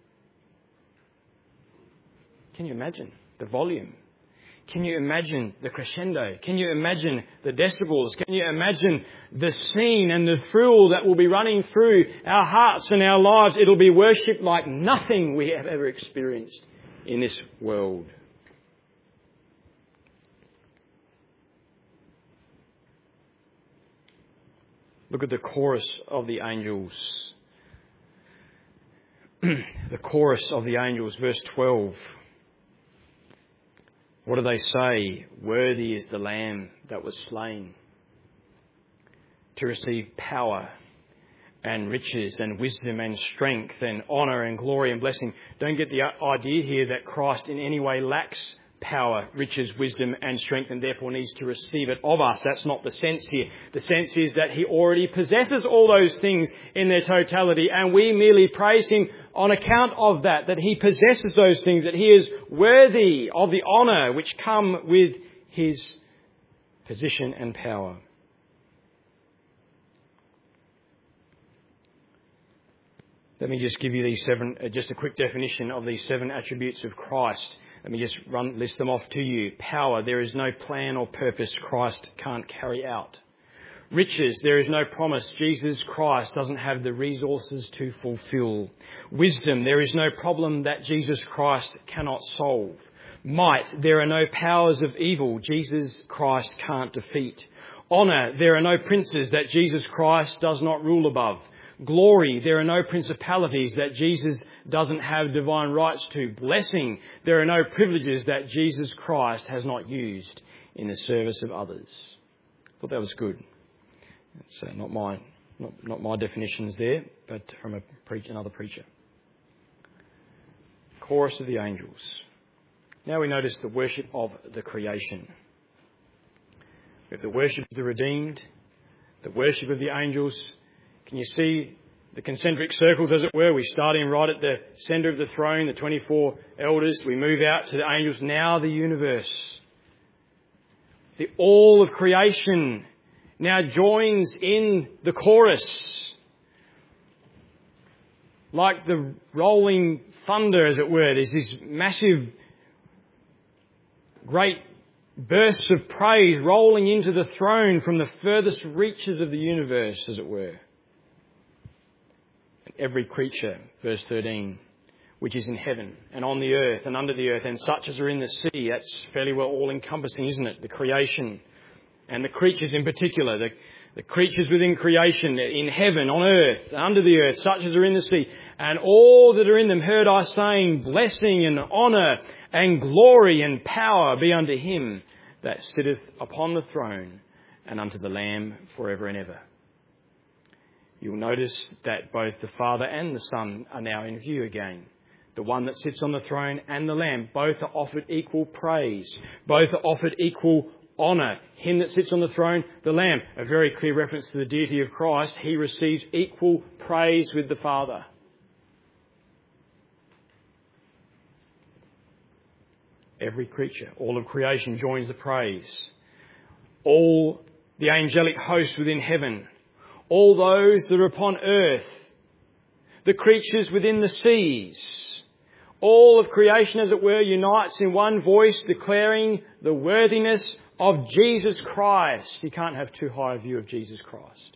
Can you imagine the volume? Can you imagine the crescendo? Can you imagine the decibels? Can you imagine the scene and the thrill that will be running through our hearts and our lives? It'll be worship like nothing we have ever experienced in this world. Look at the chorus of the angels. The chorus of the angels, verse twelve. What do they say? "Worthy is the Lamb that was slain to receive power and riches and wisdom and strength and honour and glory and blessing." Don't get the idea here that Christ in any way lacks power, riches, wisdom and strength, and therefore needs to receive it of us. That's not the sense here. The sense is that he already possesses all those things in their totality, and we merely praise him on account of that, that he possesses those things, that he is worthy of the honour which come with his position and power. Let me just give you these seven, uh, just a quick definition of these seven attributes of Christ. Let me just run, list them off to you. Power, there is no plan or purpose Christ can't carry out. Riches, there is no promise Jesus Christ doesn't have the resources to fulfill. Wisdom, there is no problem that Jesus Christ cannot solve. Might, there are no powers of evil Jesus Christ can't defeat. Honour, there are no princes that Jesus Christ does not rule above. Glory, there are no principalities that Jesus doesn't have divine rights to. Blessing, there are no privileges that Jesus Christ has not used in the service of others. I thought that was good. It's uh, not my not, not my definitions there, but from a preach, another preacher. Chorus of the angels. Now we notice the worship of the creation. We have the worship of the redeemed, the worship of the angels. Can you see the concentric circles, as it were? We start in right at the centre of the throne, the twenty-four elders. We move out to the angels, now the universe. The all of creation now joins in the chorus. Like the rolling thunder, as it were. There's this massive, great bursts of praise rolling into the throne from the furthest reaches of the universe, as it were. Every creature, verse thirteen, which is in heaven and on the earth and under the earth and such as are in the sea. That's fairly well all-encompassing, isn't it? The creation and the creatures in particular, the, the creatures within creation, in heaven, on earth, under the earth, such as are in the sea. And all that are in them heard I saying, blessing and honour and glory and power be unto him that sitteth upon the throne and unto the Lamb forever and ever. You'll notice that both the Father and the Son are now in view again. The one that sits on the throne and the Lamb, both are offered equal praise. Both are offered equal honour. Him that sits on the throne, the Lamb. A very clear reference to the deity of Christ. He receives equal praise with the Father. Every creature, all of creation joins the praise. All the angelic host within heaven. All those that are upon earth, the creatures within the seas, all of creation, as it were, unites in one voice declaring the worthiness of Jesus Christ. You can't have too high a view of Jesus Christ.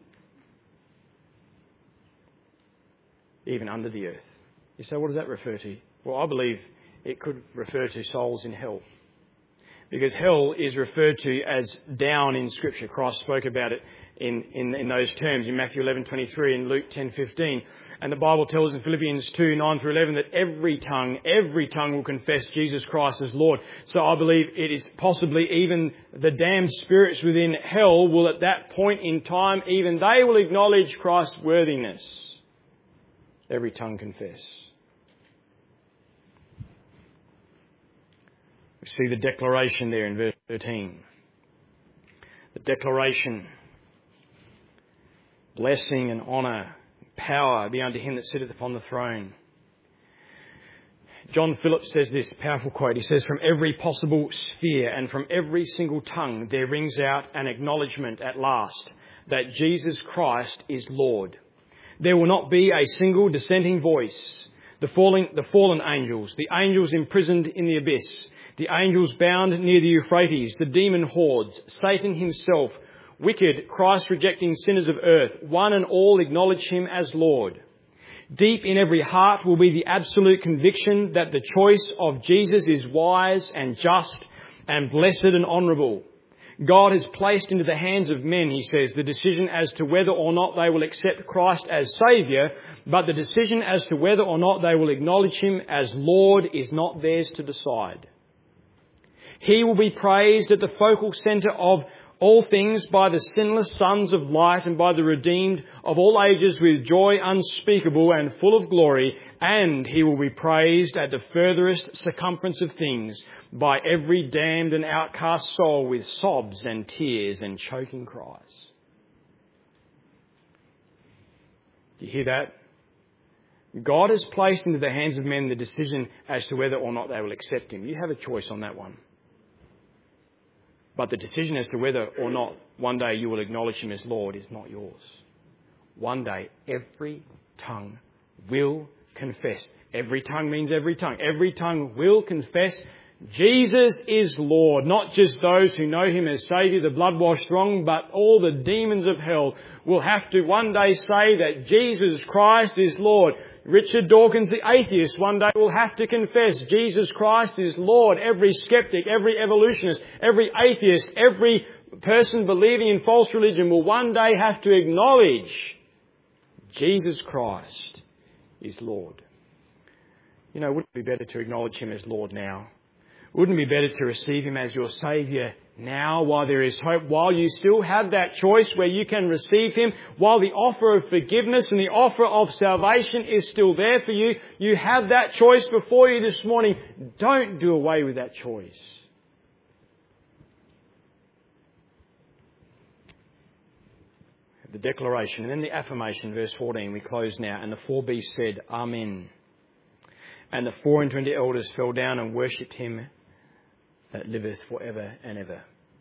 Even under the earth. You say, what does that refer to? Well, I believe it could refer to souls in hell. Because hell is referred to as down in Scripture. Christ spoke about it in, in, in those terms in Matthew eleven twenty-three and Luke ten fifteen. And the Bible tells in Philippians two nine through eleven that every tongue, every tongue will confess Jesus Christ as Lord. So I believe it is possibly even the damned spirits within hell will at that point in time, even they will acknowledge Christ's worthiness. Every tongue confess. We see the declaration there in verse thirteen. The declaration. Blessing and honour, power be unto him that sitteth upon the throne. John Phillips says this powerful quote. He says, from every possible sphere and from every single tongue there rings out an acknowledgement at last that Jesus Christ is Lord. There will not be a single dissenting voice. The falling, the fallen angels, the angels imprisoned in the abyss, the angels bound near the Euphrates, the demon hordes, Satan himself, wicked, Christ-rejecting sinners of earth, one and all acknowledge him as Lord. Deep in every heart will be the absolute conviction that the choice of Jesus is wise and just and blessed and honourable. God has placed into the hands of men, he says, the decision as to whether or not they will accept Christ as Saviour, but the decision as to whether or not they will acknowledge him as Lord is not theirs to decide. He will be praised at the focal centre of all things by the sinless sons of light and by the redeemed of all ages with joy unspeakable and full of glory, and he will be praised at the furthest circumference of things by every damned and outcast soul with sobs and tears and choking cries. Do you hear that? God has placed into the hands of men the decision as to whether or not they will accept him. You have a choice on that one. But the decision as to whether or not one day you will acknowledge him as Lord is not yours. One day every tongue will confess. Every tongue means every tongue. Every tongue will confess Jesus is Lord. Not just those who know him as Saviour, the blood-washed throng, but all the demons of hell will have to one day say that Jesus Christ is Lord. Richard Dawkins, the atheist, one day will have to confess Jesus Christ is Lord. Every skeptic, every evolutionist, every atheist, every person believing in false religion will one day have to acknowledge Jesus Christ is Lord. You know, wouldn't it be better to acknowledge him as Lord now? Wouldn't it be better to receive him as your Saviour now while there is hope, while you still have that choice where you can receive him, while the offer of forgiveness and the offer of salvation is still there for you? You have that choice before you this morning. Don't do away with that choice. The declaration and then the affirmation, verse fourteen, we close now. And the four beasts said, Amen. And the four and twenty elders fell down and worshipped him that liveth for ever and ever.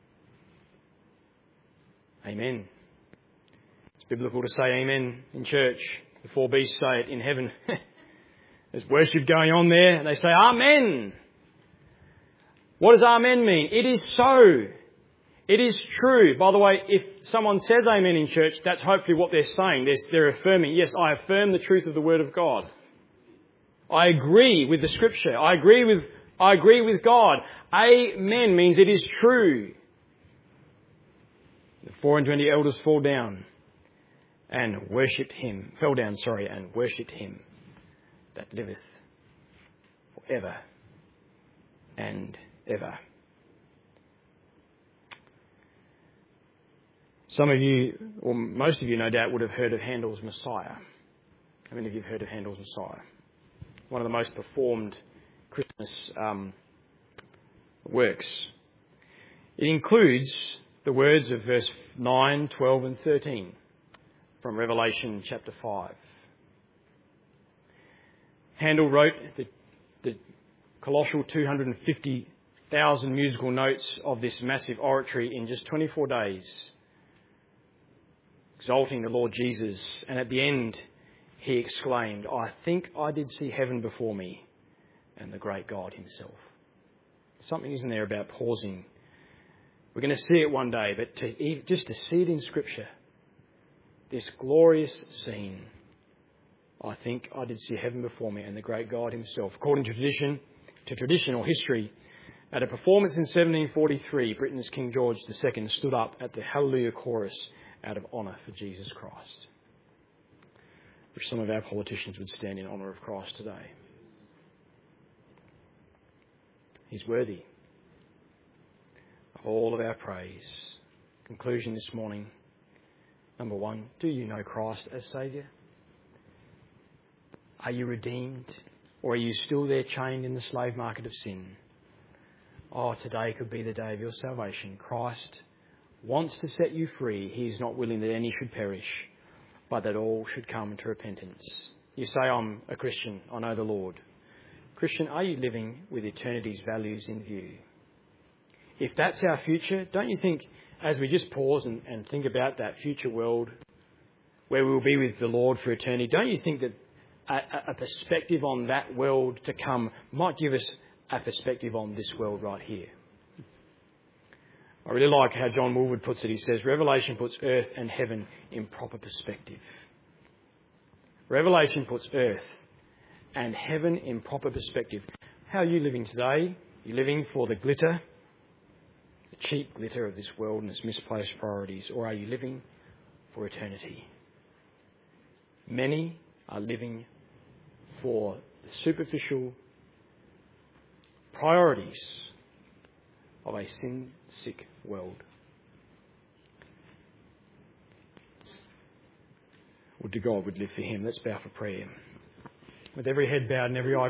Amen. It's biblical to say amen in church. The four beasts say it in heaven. There's worship going on there and they say amen. What does amen mean? It is so. It is true. By the way, if someone says amen in church, that's hopefully what they're saying. They're, they're affirming, yes, I affirm the truth of the Word of God. I agree with the Scripture. I agree with I agree with God. Amen means it is true. The four and twenty elders fall down and worshipped him. Fell down, sorry, and worshipped him that liveth forever and ever. Some of you, or most of you no doubt, would have heard of Handel's Messiah. How many of you have heard of Handel's Messiah? One of the most performed Christmas um, works. It includes the words of verse nine, twelve and thirteen from Revelation chapter five. Handel wrote the, the colossal two hundred fifty thousand musical notes of this massive oratory in just twenty-four days, exalting the Lord Jesus. And at the end, he exclaimed, I think I did see heaven before me and the great God himself. Something, isn't there, about pausing? We're going to see it one day, but to, just to see it in Scripture, this glorious scene, I think I did see heaven before me and the great God himself. According to tradition, to tradition or history, at a performance in seventeen forty-three, Britain's King George the Second stood up at the Hallelujah Chorus out of honour for Jesus Christ, which some of our politicians would stand in honour of Christ today. He's worthy of all of our praise. Conclusion this morning. Number one, do you know Christ as Saviour? Are you redeemed? Or are you still there chained in the slave market of sin? Oh, today could be the day of your salvation. Christ wants to set you free. He is not willing that any should perish, but that all should come to repentance. You say, I'm a Christian, I know the Lord. Christian, are you living with eternity's values in view? If that's our future, don't you think, as we just pause and, and think about that future world where we will be with the Lord for eternity, don't you think that a, a perspective on that world to come might give us a perspective on this world right here? I really like how John Woolwood puts it. He says, Revelation puts earth and heaven in proper perspective. Revelation puts earth and heaven in proper perspective. How are you living today? Are you living for the glitter, the cheap glitter of this world and its misplaced priorities? Or are you living for eternity? Many are living for the superficial priorities of a sin-sick world. would to God would live for him. Let's bow for prayer. With every head bowed and every eye